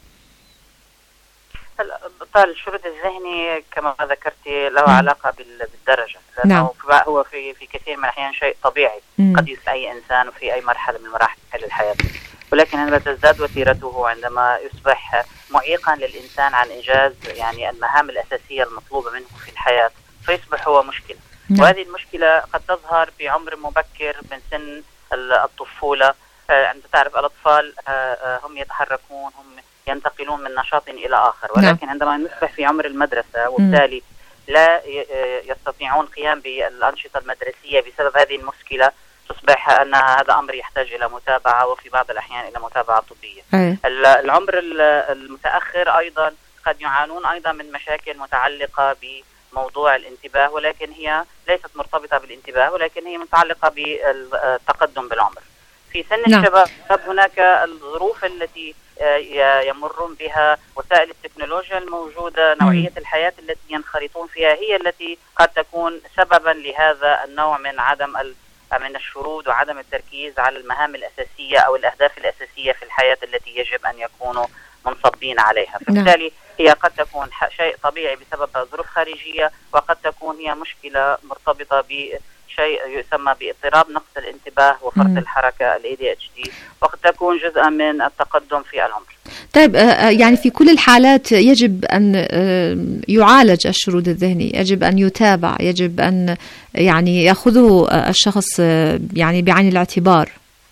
الشرود الذهني كما ذكرتي له علاقة بالدرجة، لأنه نعم. هو في في كثير من الأحيان شيء طبيعي مم. قد يصيب أي إنسان في أي مرحلة من مراحل الحياة، ولكن عندما تزداد وتيرته، عندما يصبح معيقا للإنسان عن إنجاز يعني المهام الأساسية المطلوبة منه في الحياة، فيصبح هو مشكلة نعم. وهذه المشكلة قد تظهر بعمر مبكر من سن الطفولة. أنت تعرف الأطفال هم يتحركون، هم ينتقلون من نشاط إلى آخر، ولكن عندما نصبح في عمر المدرسة وبالتالي لا يستطيعون القيام بالأنشطة المدرسية بسبب هذه المشكلة، تصبح أن هذا أمر يحتاج إلى متابعة وفي بعض الأحيان إلى متابعة طبية. أي. العمر المتأخر أيضا قد يعانون أيضا من مشاكل متعلقة بموضوع الانتباه، ولكن هي ليست مرتبطة بالانتباه، ولكن هي متعلقة بالتقدم بالعمر. في سن نعم. الشباب هناك الظروف التي يمرون بها، وسائل التكنولوجيا الموجودة، نوعية الحياة التي ينخرطون فيها هي التي قد تكون سببا لهذا النوع من عدم من الشرود وعدم التركيز على المهام الأساسية أو الأهداف الأساسية في الحياة التي يجب أن يكونوا منصبين عليها. فبالتالي هي قد تكون شيء طبيعي بسبب ظروف خارجية، وقد تكون هي مشكلة مرتبطة ب شيء يسمى باضطراب نقص الانتباه وفرط مم. الحركة ال إيه دي إتش دي، وقد تكون جزءا من التقدم في العمر. طيب، يعني في كل الحالات يجب أن يعالج الشرود الذهني، يجب أن يتابع، يجب أن يعني يأخذه الشخص يعني بعين الاعتبار،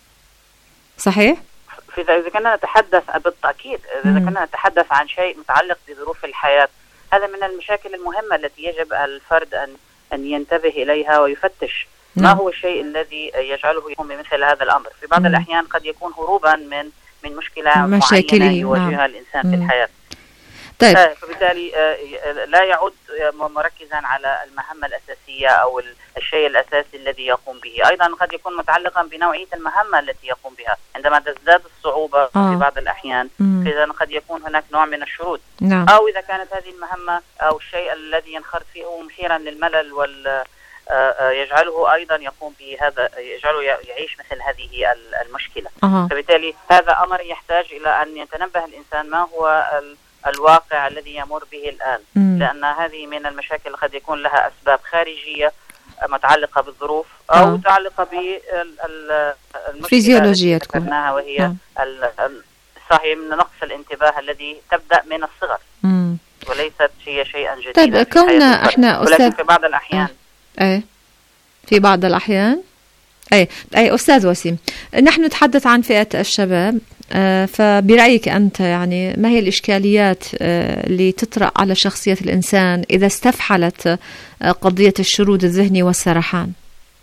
صحيح؟ إذا كنا نتحدث بالتأكيد، إذا كنا نتحدث عن شيء متعلق بظروف الحياة، هذا من المشاكل المهمة التي يجب الفرد أن أن ينتبه إليها ويفتش ما هو الشيء الذي يجعله يقوم بمثل هذا الأمر. في بعض الأحيان قد يكون هروبا من من مشكلة معينة يواجهها نعم. الإنسان في الحياة. طيب. فبالتالي لا يعود مركزا على المهمة الأساسية أو الشيء الأساسي الذي يقوم به. أيضا قد يكون متعلقا بنوعية المهمة التي يقوم بها، عندما تزداد الصعوبة آه. في بعض الأحيان إذا قد يكون هناك نوع من الشرود نعم. أو إذا كانت هذه المهمة أو الشيء الذي ينخرط فيه مثيرا للملل وال يجعله أيضا يقوم بهذا، يجعله يعيش مثل هذه المشكلة. أه. فبالتالي هذا أمر يحتاج إلى أن يتنبه الإنسان ما هو الواقع الذي يمر به الآن، مم. لأن هذه من المشاكل قد يكون لها أسباب خارجية متعلقة بالظروف أو أه. متعلقة بالمشكلة التي ذكرناها، وهي صحيح من نقص الانتباه الذي تبدأ من الصغر مم. وليست هي شيئا جديدا. طيب، كوننا احنا ولكن في بعض الأحيان ايه في بعض الأحيان أي أي أستاذ وسيم، نحن نتحدث عن فئة الشباب، آه فبرأيك أنت يعني ما هي الإشكاليات آه اللي تطرأ على شخصية الإنسان إذا استفحلت آه قضية الشرود الذهني والسرحان؟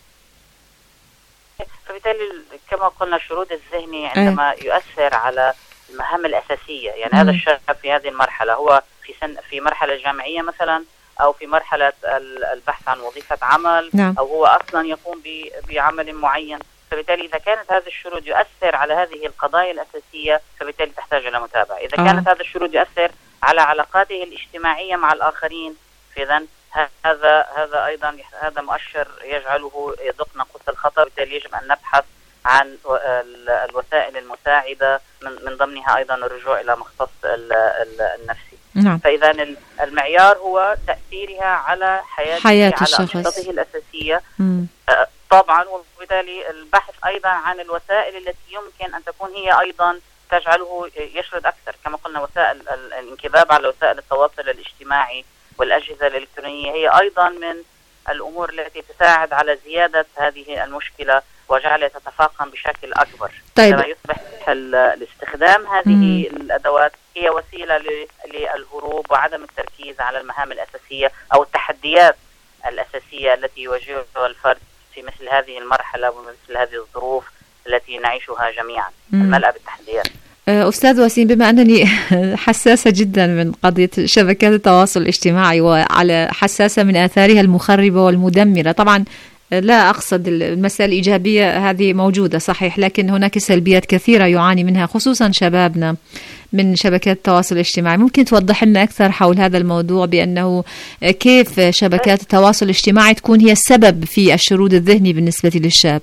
فبالتالي كما قلنا الشرود الذهني عندما أي. يؤثر على المهام الأساسية، يعني م. هذا الشاب في هذه المرحلة هو في سن في مرحلة جامعية مثلا، أو في مرحلة البحث عن وظيفة عمل نعم. أو هو أصلا يقوم بعمل معين. فبالتالي إذا كانت هذا الشرود يؤثر على هذه القضايا الأساسية فبالتالي تحتاج إلى متابعة. إذا آه. كانت هذا الشرود يؤثر على علاقاته الاجتماعية مع الآخرين، فإذا هذا هذا أيضا هذا مؤشر يجعله يدق ناقوس الخطر. بالتالي يجب أن نبحث عن الوسائل المساعدة، من من ضمنها أيضا الرجوع إلى مختص النفسي. نعم. فإذا المعيار هو تأثيرها على حياته، حياة على الشخص، أنشطته الأساسية مم. طبعا، فبالتالي البحث أيضا عن الوسائل التي يمكن أن تكون هي أيضا تجعله يشرد أكثر، كما قلنا وسائل الانكباب على وسائل التواصل الاجتماعي والأجهزة الإلكترونية هي أيضا من الأمور التي تساعد على زيادة هذه المشكلة وجعلها تتفاقم بشكل أكبر. طيب. لما يصبح الاستخدام هذه مم. الأدوات هي وسيلة للهروب وعدم التركيز على المهام الأساسية أو التحديات الأساسية التي يواجهها الفرد في مثل هذه المرحلة ومثل هذه الظروف التي نعيشها جميعا الملأ بالتحديات. أستاذ وسيم، بما أنني حساسة جدا من قضية شبكات التواصل الاجتماعي وعلى حساسة من آثارها المخربة والمدمرة، طبعا لا أقصد المسائل الإيجابية هذه موجودة صحيح، لكن هناك سلبيات كثيرة يعاني منها خصوصا شبابنا من شبكات التواصل الاجتماعي. ممكن توضح لنا أكثر حول هذا الموضوع، بأنه كيف شبكات التواصل الاجتماعي تكون هي السبب في الشرود الذهني بالنسبة للشاب؟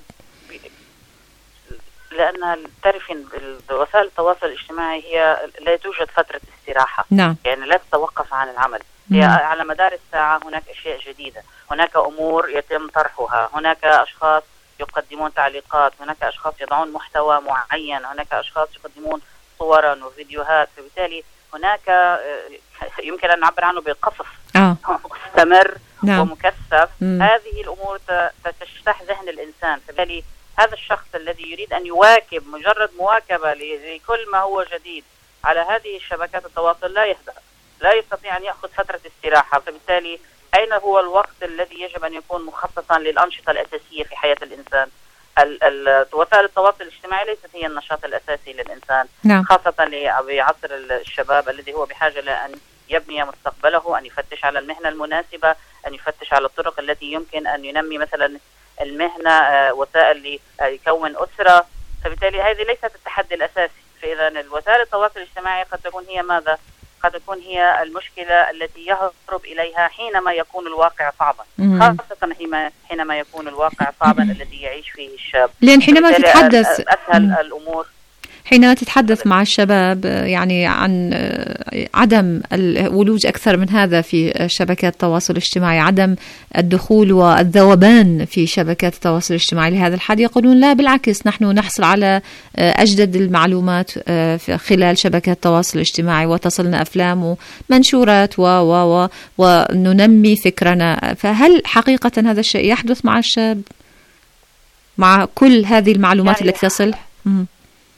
لأن تعرفين وسائل التواصل الاجتماعي هي لا توجد فترة استراحة. نعم. يعني لا تتوقف عن العمل، هي نعم. على مدار الساعة هناك أشياء جديدة، هناك أمور يتم طرحها، هناك أشخاص يقدمون تعليقات، هناك أشخاص يضعون محتوى معين، هناك أشخاص يقدمون صورا وفيديوهات، فبالتالي هناك يمكن أن نعبر عنه بقصف آه. مستمر نعم. ومكثف. مم. هذه الأمور تجتاح ذهن الإنسان، فبالتالي هذا الشخص الذي يريد أن يواكب مجرد مواكبة لكل ما هو جديد على هذه الشبكات التواصل لا يهدأ، لا يستطيع أن يأخذ فترة استراحة، فبالتالي أين هو الوقت الذي يجب أن يكون مخصصا للأنشطة الأساسية في حياة الإنسان؟ وسائل التواصل الاجتماعي ليست هي النشاط الأساسي للإنسان. نعم. خاصة بعصر الشباب الذي هو بحاجة لأن يبني مستقبله، أن يفتش على المهنة المناسبة، أن يفتش على الطرق التي يمكن أن ينمي مثلا المهنة، وسائل ليكون أسرة، فبالتالي هذه ليست التحدي الأساسي. فإذا الوسائل التواصل الاجتماعي قد تكون هي ماذا؟ قد تكون هي المشكلة التي يهرب إليها حينما يكون الواقع صعبا، خاصة حينما يكون الواقع صعبا الذي يعيش فيه الشاب. لأن حينما تتحدث أسهل مم. الأمور حينما تتحدث مع الشباب يعني عن عدم الولوج أكثر من هذا في شبكات التواصل الاجتماعي، عدم الدخول والذوبان في شبكات التواصل الاجتماعي لهذا الحد، يقولون لا بالعكس نحن نحصل على أجدد المعلومات خلال شبكات التواصل الاجتماعي، وتصلنا أفلام ومنشورات و و و وننمي فكرنا. فهل حقيقة هذا الشيء يحدث مع الشاب مع كل هذه المعلومات يعني التي تصل؟ م-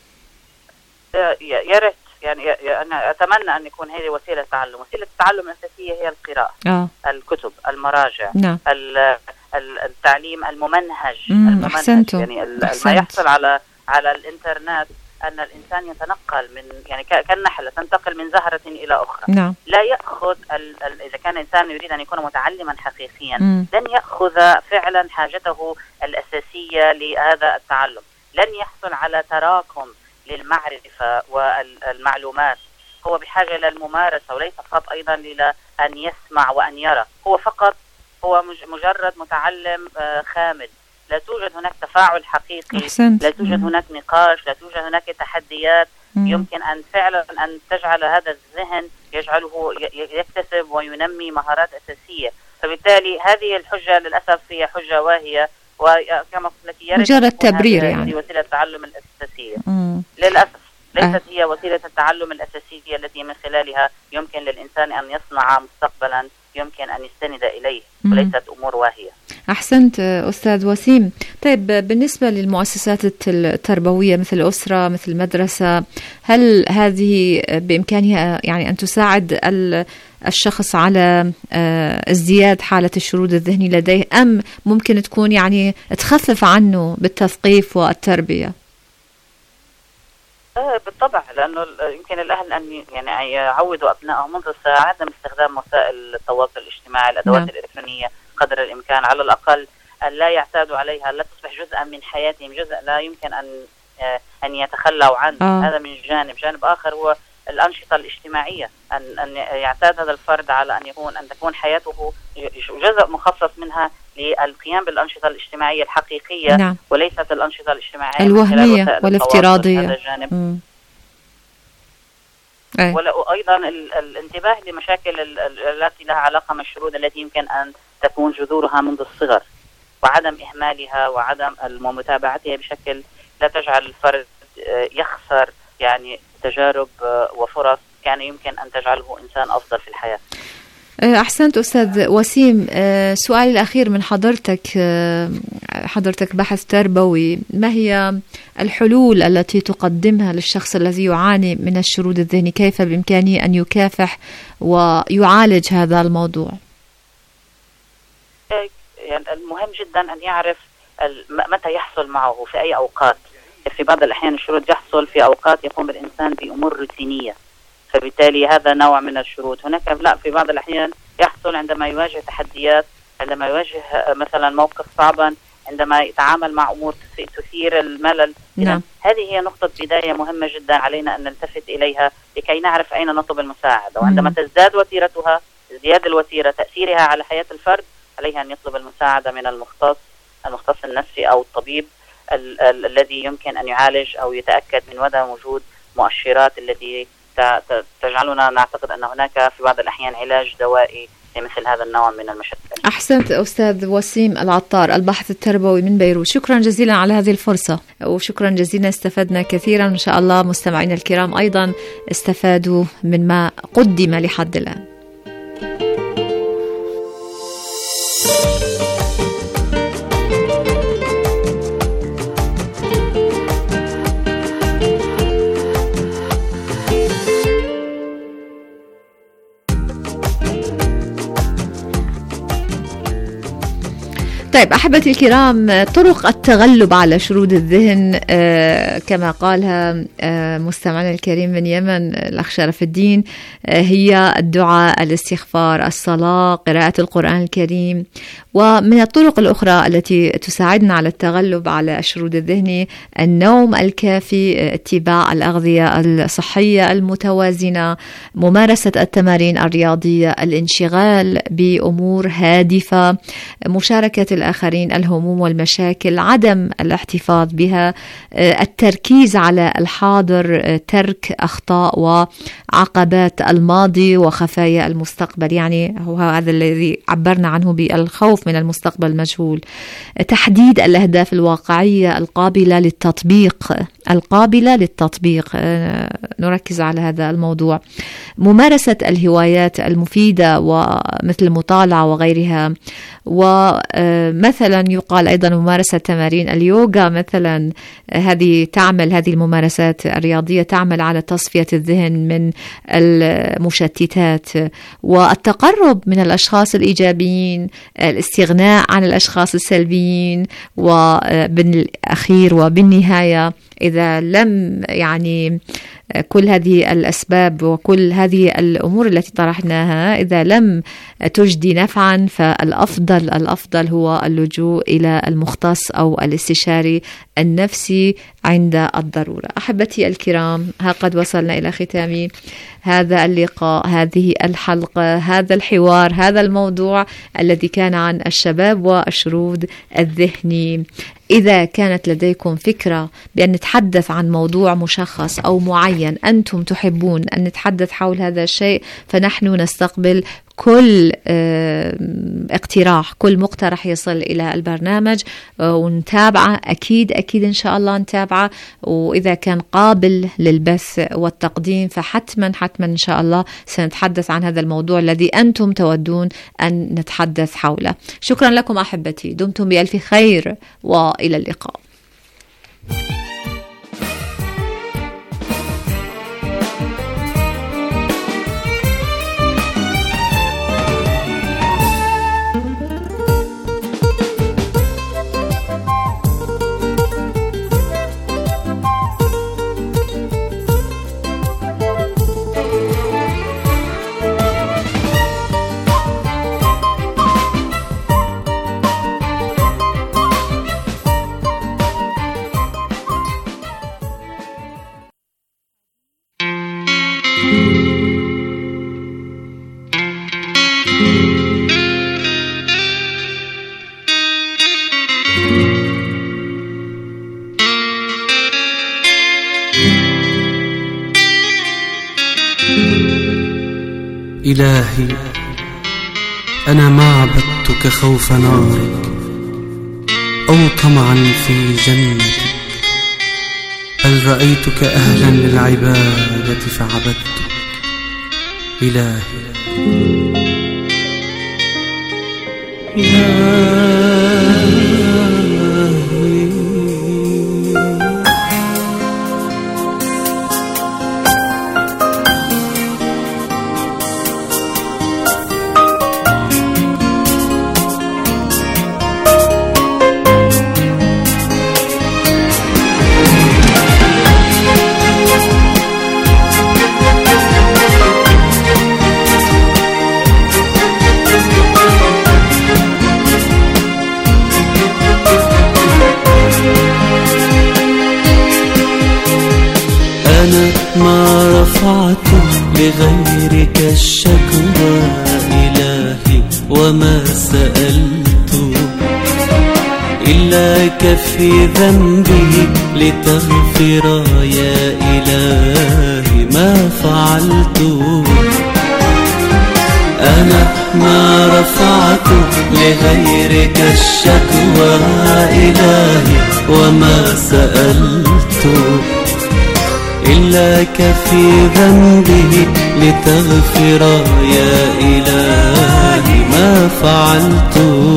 يا ريت يعني أنا أتمنى أن يكون هذه وسيلة تعلم. وسيلة التعلم الأساسية هي القراءة، آه. الكتب، المراجع، نعم. التعليم الممنهج، الممنهج يعني ما يحصل على على الإنترنت أن الإنسان يتنقل من يعني كالنحلة تنتقل من زهرة إلى أخرى. نعم. لا يأخذ ال ال إذا كان إنسان يريد أن يكون متعلما حقيقيا مم. لن يأخذ فعلا حاجته الأساسية لهذا التعلم، لن يحصل على تراكم للمعرفة والمعلومات. هو بحاجة إلى الممارسة، وليس فقط أيضا إلى أن يسمع وأن يرى، هو فقط هو مجرد متعلم خامل. لا توجد هناك تفاعل حقيقي، أحسنت. لا توجد هناك نقاش، لا توجد هناك تحديات مم. يمكن أن فعلا أن تجعل هذا الذهن يجعله يكتسب وينمي مهارات أساسية. فبالتالي هذه الحجة للأسف هي حجة واهية، وكما قلت لك مجرد تبرير يعني وسيلة التعلم الأساسية. مم. للأسف ليست أه. هي وسيلة التعلم الأساسية التي من خلالها يمكن للإنسان أن يصنع مستقبلا يمكن أن يستند إليه، وليست أمور واهية. أحسنت أستاذ وسيم. طيب بالنسبة للمؤسسات التربوية مثل الأسرة مثل المدرسة، هل هذه بإمكانها يعني أن تساعد الشخص على ازدياد حالة الشرود الذهني لديه، أم ممكن تكون يعني تخفف عنه بالتثقيف والتربية؟ بالطبع، لأنه يمكن الأهل أن يعني يعودوا أبنائهم منذ الصغر عدم استخدام وسائل التواصل الاجتماعي، الأدوات نعم. الإلكترونية قدر الإمكان، على الأقل أن لا يعتادوا عليها، لا تصبح جزءا من حياتهم، جزء لا يمكن أن أن يتخلوا عنه. آه. هذا من جانب. جانب آخر هو الأنشطة الاجتماعية، أن أن يعتاد هذا الفرد على أن يكون أن تكون حياته جزء مخصص منها للقيام بالأنشطة الاجتماعية الحقيقية، نعم. وليست الأنشطة الاجتماعية الوهمية والافتراضية. هذا جانب. وأيضا الانتباه لمشاكل التي لها علاقة مع الشرود التي يمكن أن تكون جذورها منذ الصغر. وعدم إهمالها وعدم متابعتها بشكل لا تجعل الفرد يخسر يعني تجارب وفرص كان يمكن أن تجعله إنسان أفضل في الحياة. أحسنت أستاذ وسيم. سؤالي الأخير من حضرتك، حضرتك بحث تربوي، ما هي الحلول التي تقدمها للشخص الذي يعاني من الشرود الذهني؟ كيف بإمكانه أن يكافح ويعالج هذا الموضوع؟ يعني المهم جدا أن يعرف متى يحصل معه في أي أوقات. في بعض الأحيان الشرود يحصل في أوقات يقوم الإنسان بأمور روتينية، فبالتالي هذا نوع من الشرود. هناك لا، في بعض الأحيان يحصل عندما يواجه تحديات، عندما يواجه مثلا موقف صعبا، عندما يتعامل مع أمور تثير الملل. نعم. هذه هي نقطة بداية مهمة جدا علينا أن نلتفت إليها لكي نعرف أين نطلب المساعدة. وعندما تزداد وتيرتها، ازدياد الوتيرة تأثيرها على حياة الفرد، عليها أن يطلب المساعدة من المختص المختص النفسي أو الطبيب ال- ال- الذي يمكن أن يعالج أو يتأكد من مدى وجود مؤشرات التي تجعلنا نعتقد أن هناك في بعض الأحيان علاج دوائي لمثل هذا النوع من المشاكل. أحسنت أستاذ وسيم العطار، الباحث التربوي من بيروت، شكرا جزيلا على هذه الفرصة، وشكرا جزيلا، استفدنا كثيرا، إن شاء الله مستمعينا الكرام أيضا استفادوا من ما قدم لحد الآن. طيب أحبتي الكرام، طرق التغلب على شرود الذهن آه كما قالها آه مستمعنا الكريم من يمن الأخ شرف الدين، آه هي الدعاء، الاستغفار، الصلاة، قراءة القرآن الكريم. ومن الطرق الأخرى التي تساعدنا على التغلب على الشرود الذهني النوم الكافي، اتباع الأغذية الصحية المتوازنة، ممارسة التمارين الرياضية، الانشغال بأمور هادفة، مشاركة الآخرين الهموم والمشاكل، عدم الاحتفاظ بها، التركيز على الحاضر، ترك أخطاء وعقبات الماضي وخفايا المستقبل، يعني هو هذا الذي عبرنا عنه بالخوف من المستقبل المجهول، تحديد الأهداف الواقعية القابلة للتطبيق القابلة للتطبيق نركز على هذا الموضوع، ممارسة الهوايات المفيدة ومثل المطالعة وغيرها، ومثلا يقال أيضا ممارسة تمارين اليوغا مثلا، هذه تعمل هذه الممارسات الرياضية تعمل على تصفية الذهن من المشتتات، والتقرب من الأشخاص الإيجابيين، الاستغناء عن الأشخاص السلبيين، وبالأخير وبالنهاية إذا لم يعني كل هذه الأسباب وكل هذه الأمور التي طرحناها إذا لم تجدي نفعا، فالأفضل الأفضل هو اللجوء إلى المختص أو الاستشاري النفسي عند الضرورة. أحبتي الكرام، ها قد وصلنا إلى ختام هذا اللقاء، هذه الحلقة، هذا الحوار، هذا الموضوع الذي كان عن الشباب والشرود الذهني. إذا كانت لديكم فكرة بأن نتحدث عن موضوع مشخص أو معين أنتم تحبون أن نتحدث حول هذا الشيء، فنحن نستقبل كل اقتراح، كل مقترح يصل إلى البرنامج ونتابعه، أكيد أكيد إن شاء الله نتابعه، وإذا كان قابل للبث والتقديم فحتما حتما إن شاء الله سنتحدث عن هذا الموضوع الذي أنتم تودون أن نتحدث حوله. شكرا لكم أحبتي، دمتم بألف خير وإلى اللقاء. إلهي، أنا ما عبدتك خوف نارك، أو طمعا في جنتك، بل رأيتك أهلا للعبادة فعبدتك إلهي. ما رفعت لغيرك الشكوى إلهي، وما سألت إلا كفي ذنبي لتغفر يا إلهي ما فعلت. أنا ما رفعت لغيرك الشكوى إلهي، وما سألت إلا كفي ذنبه لتغفر يا إلهي ما فعلت.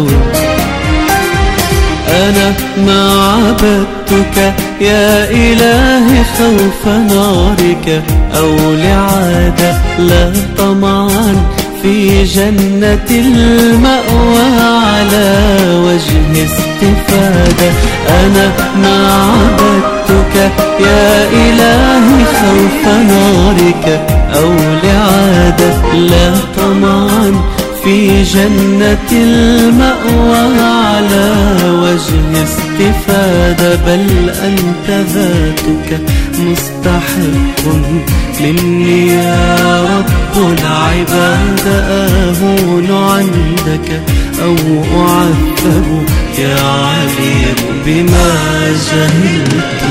أنا ما عبدتك يا إلهي خوف نارك أو لعادة، لا طمعا في جنة المأوى على وجه استفادة. أنا ما عبدتك يا إلهي خوف نارك أو لعادة، لا طمعا في جنة المأوى على وجه استفادة، بل أنت ذاتك مستحق مني يا رب العباد. أهون عندك أو أعذب يا عليم بما جهلت.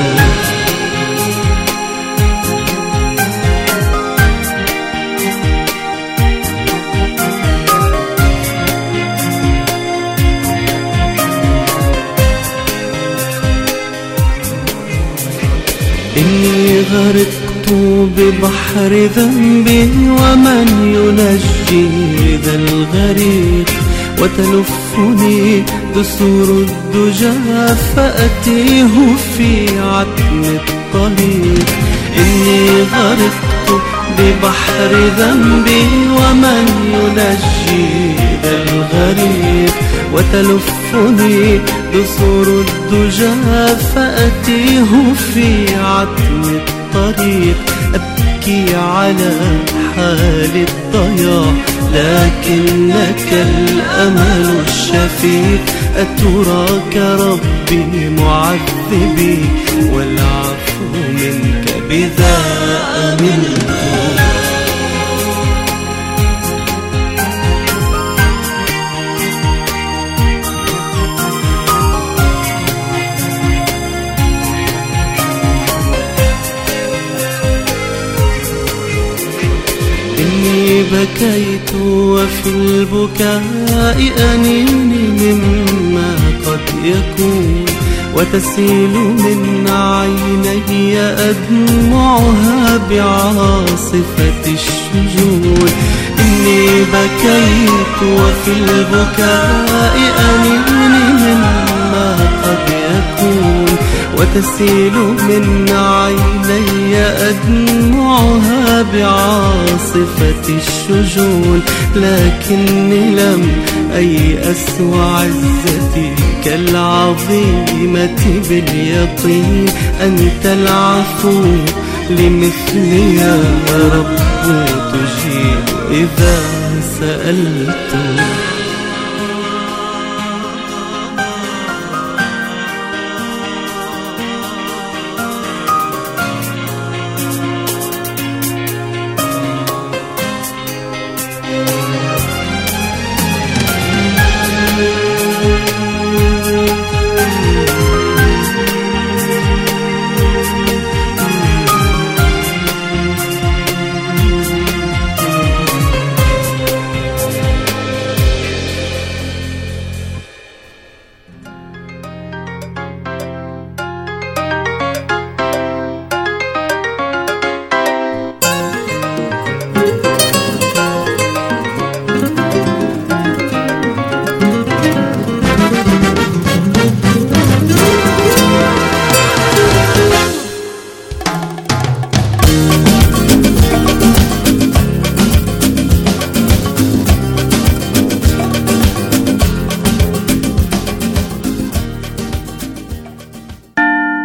إني غرقت ببحر ذنبي، ومن ينجي ذا الغريق؟ وتلفني دسور الدجى فأتيه في عتم الطريق. إني غرقت ببحر ذنبي، ومن ينجي ذا الغريق؟ وتلفني دسور الدجى فأتيه في عتم الطريق. أبكي على حال الضياع، لكنك الأمل الشفيق. أتراك ربي معذبي، والعفو منك بذا أمنت. بكيت وفي البكاء أنيني مما قد يكون، وتسيل من عيني أدمعها بعاصفة الشجون. إني بكيت وفي البكاء أنيني مما قد يكون، وتسيل من عيني أدمعها بعاصفة الشجون. لكني لم أيأس وعزتي كالعظيمة باليقين. أنت العفو لمثلي يا رب، تجيب إذا سألت.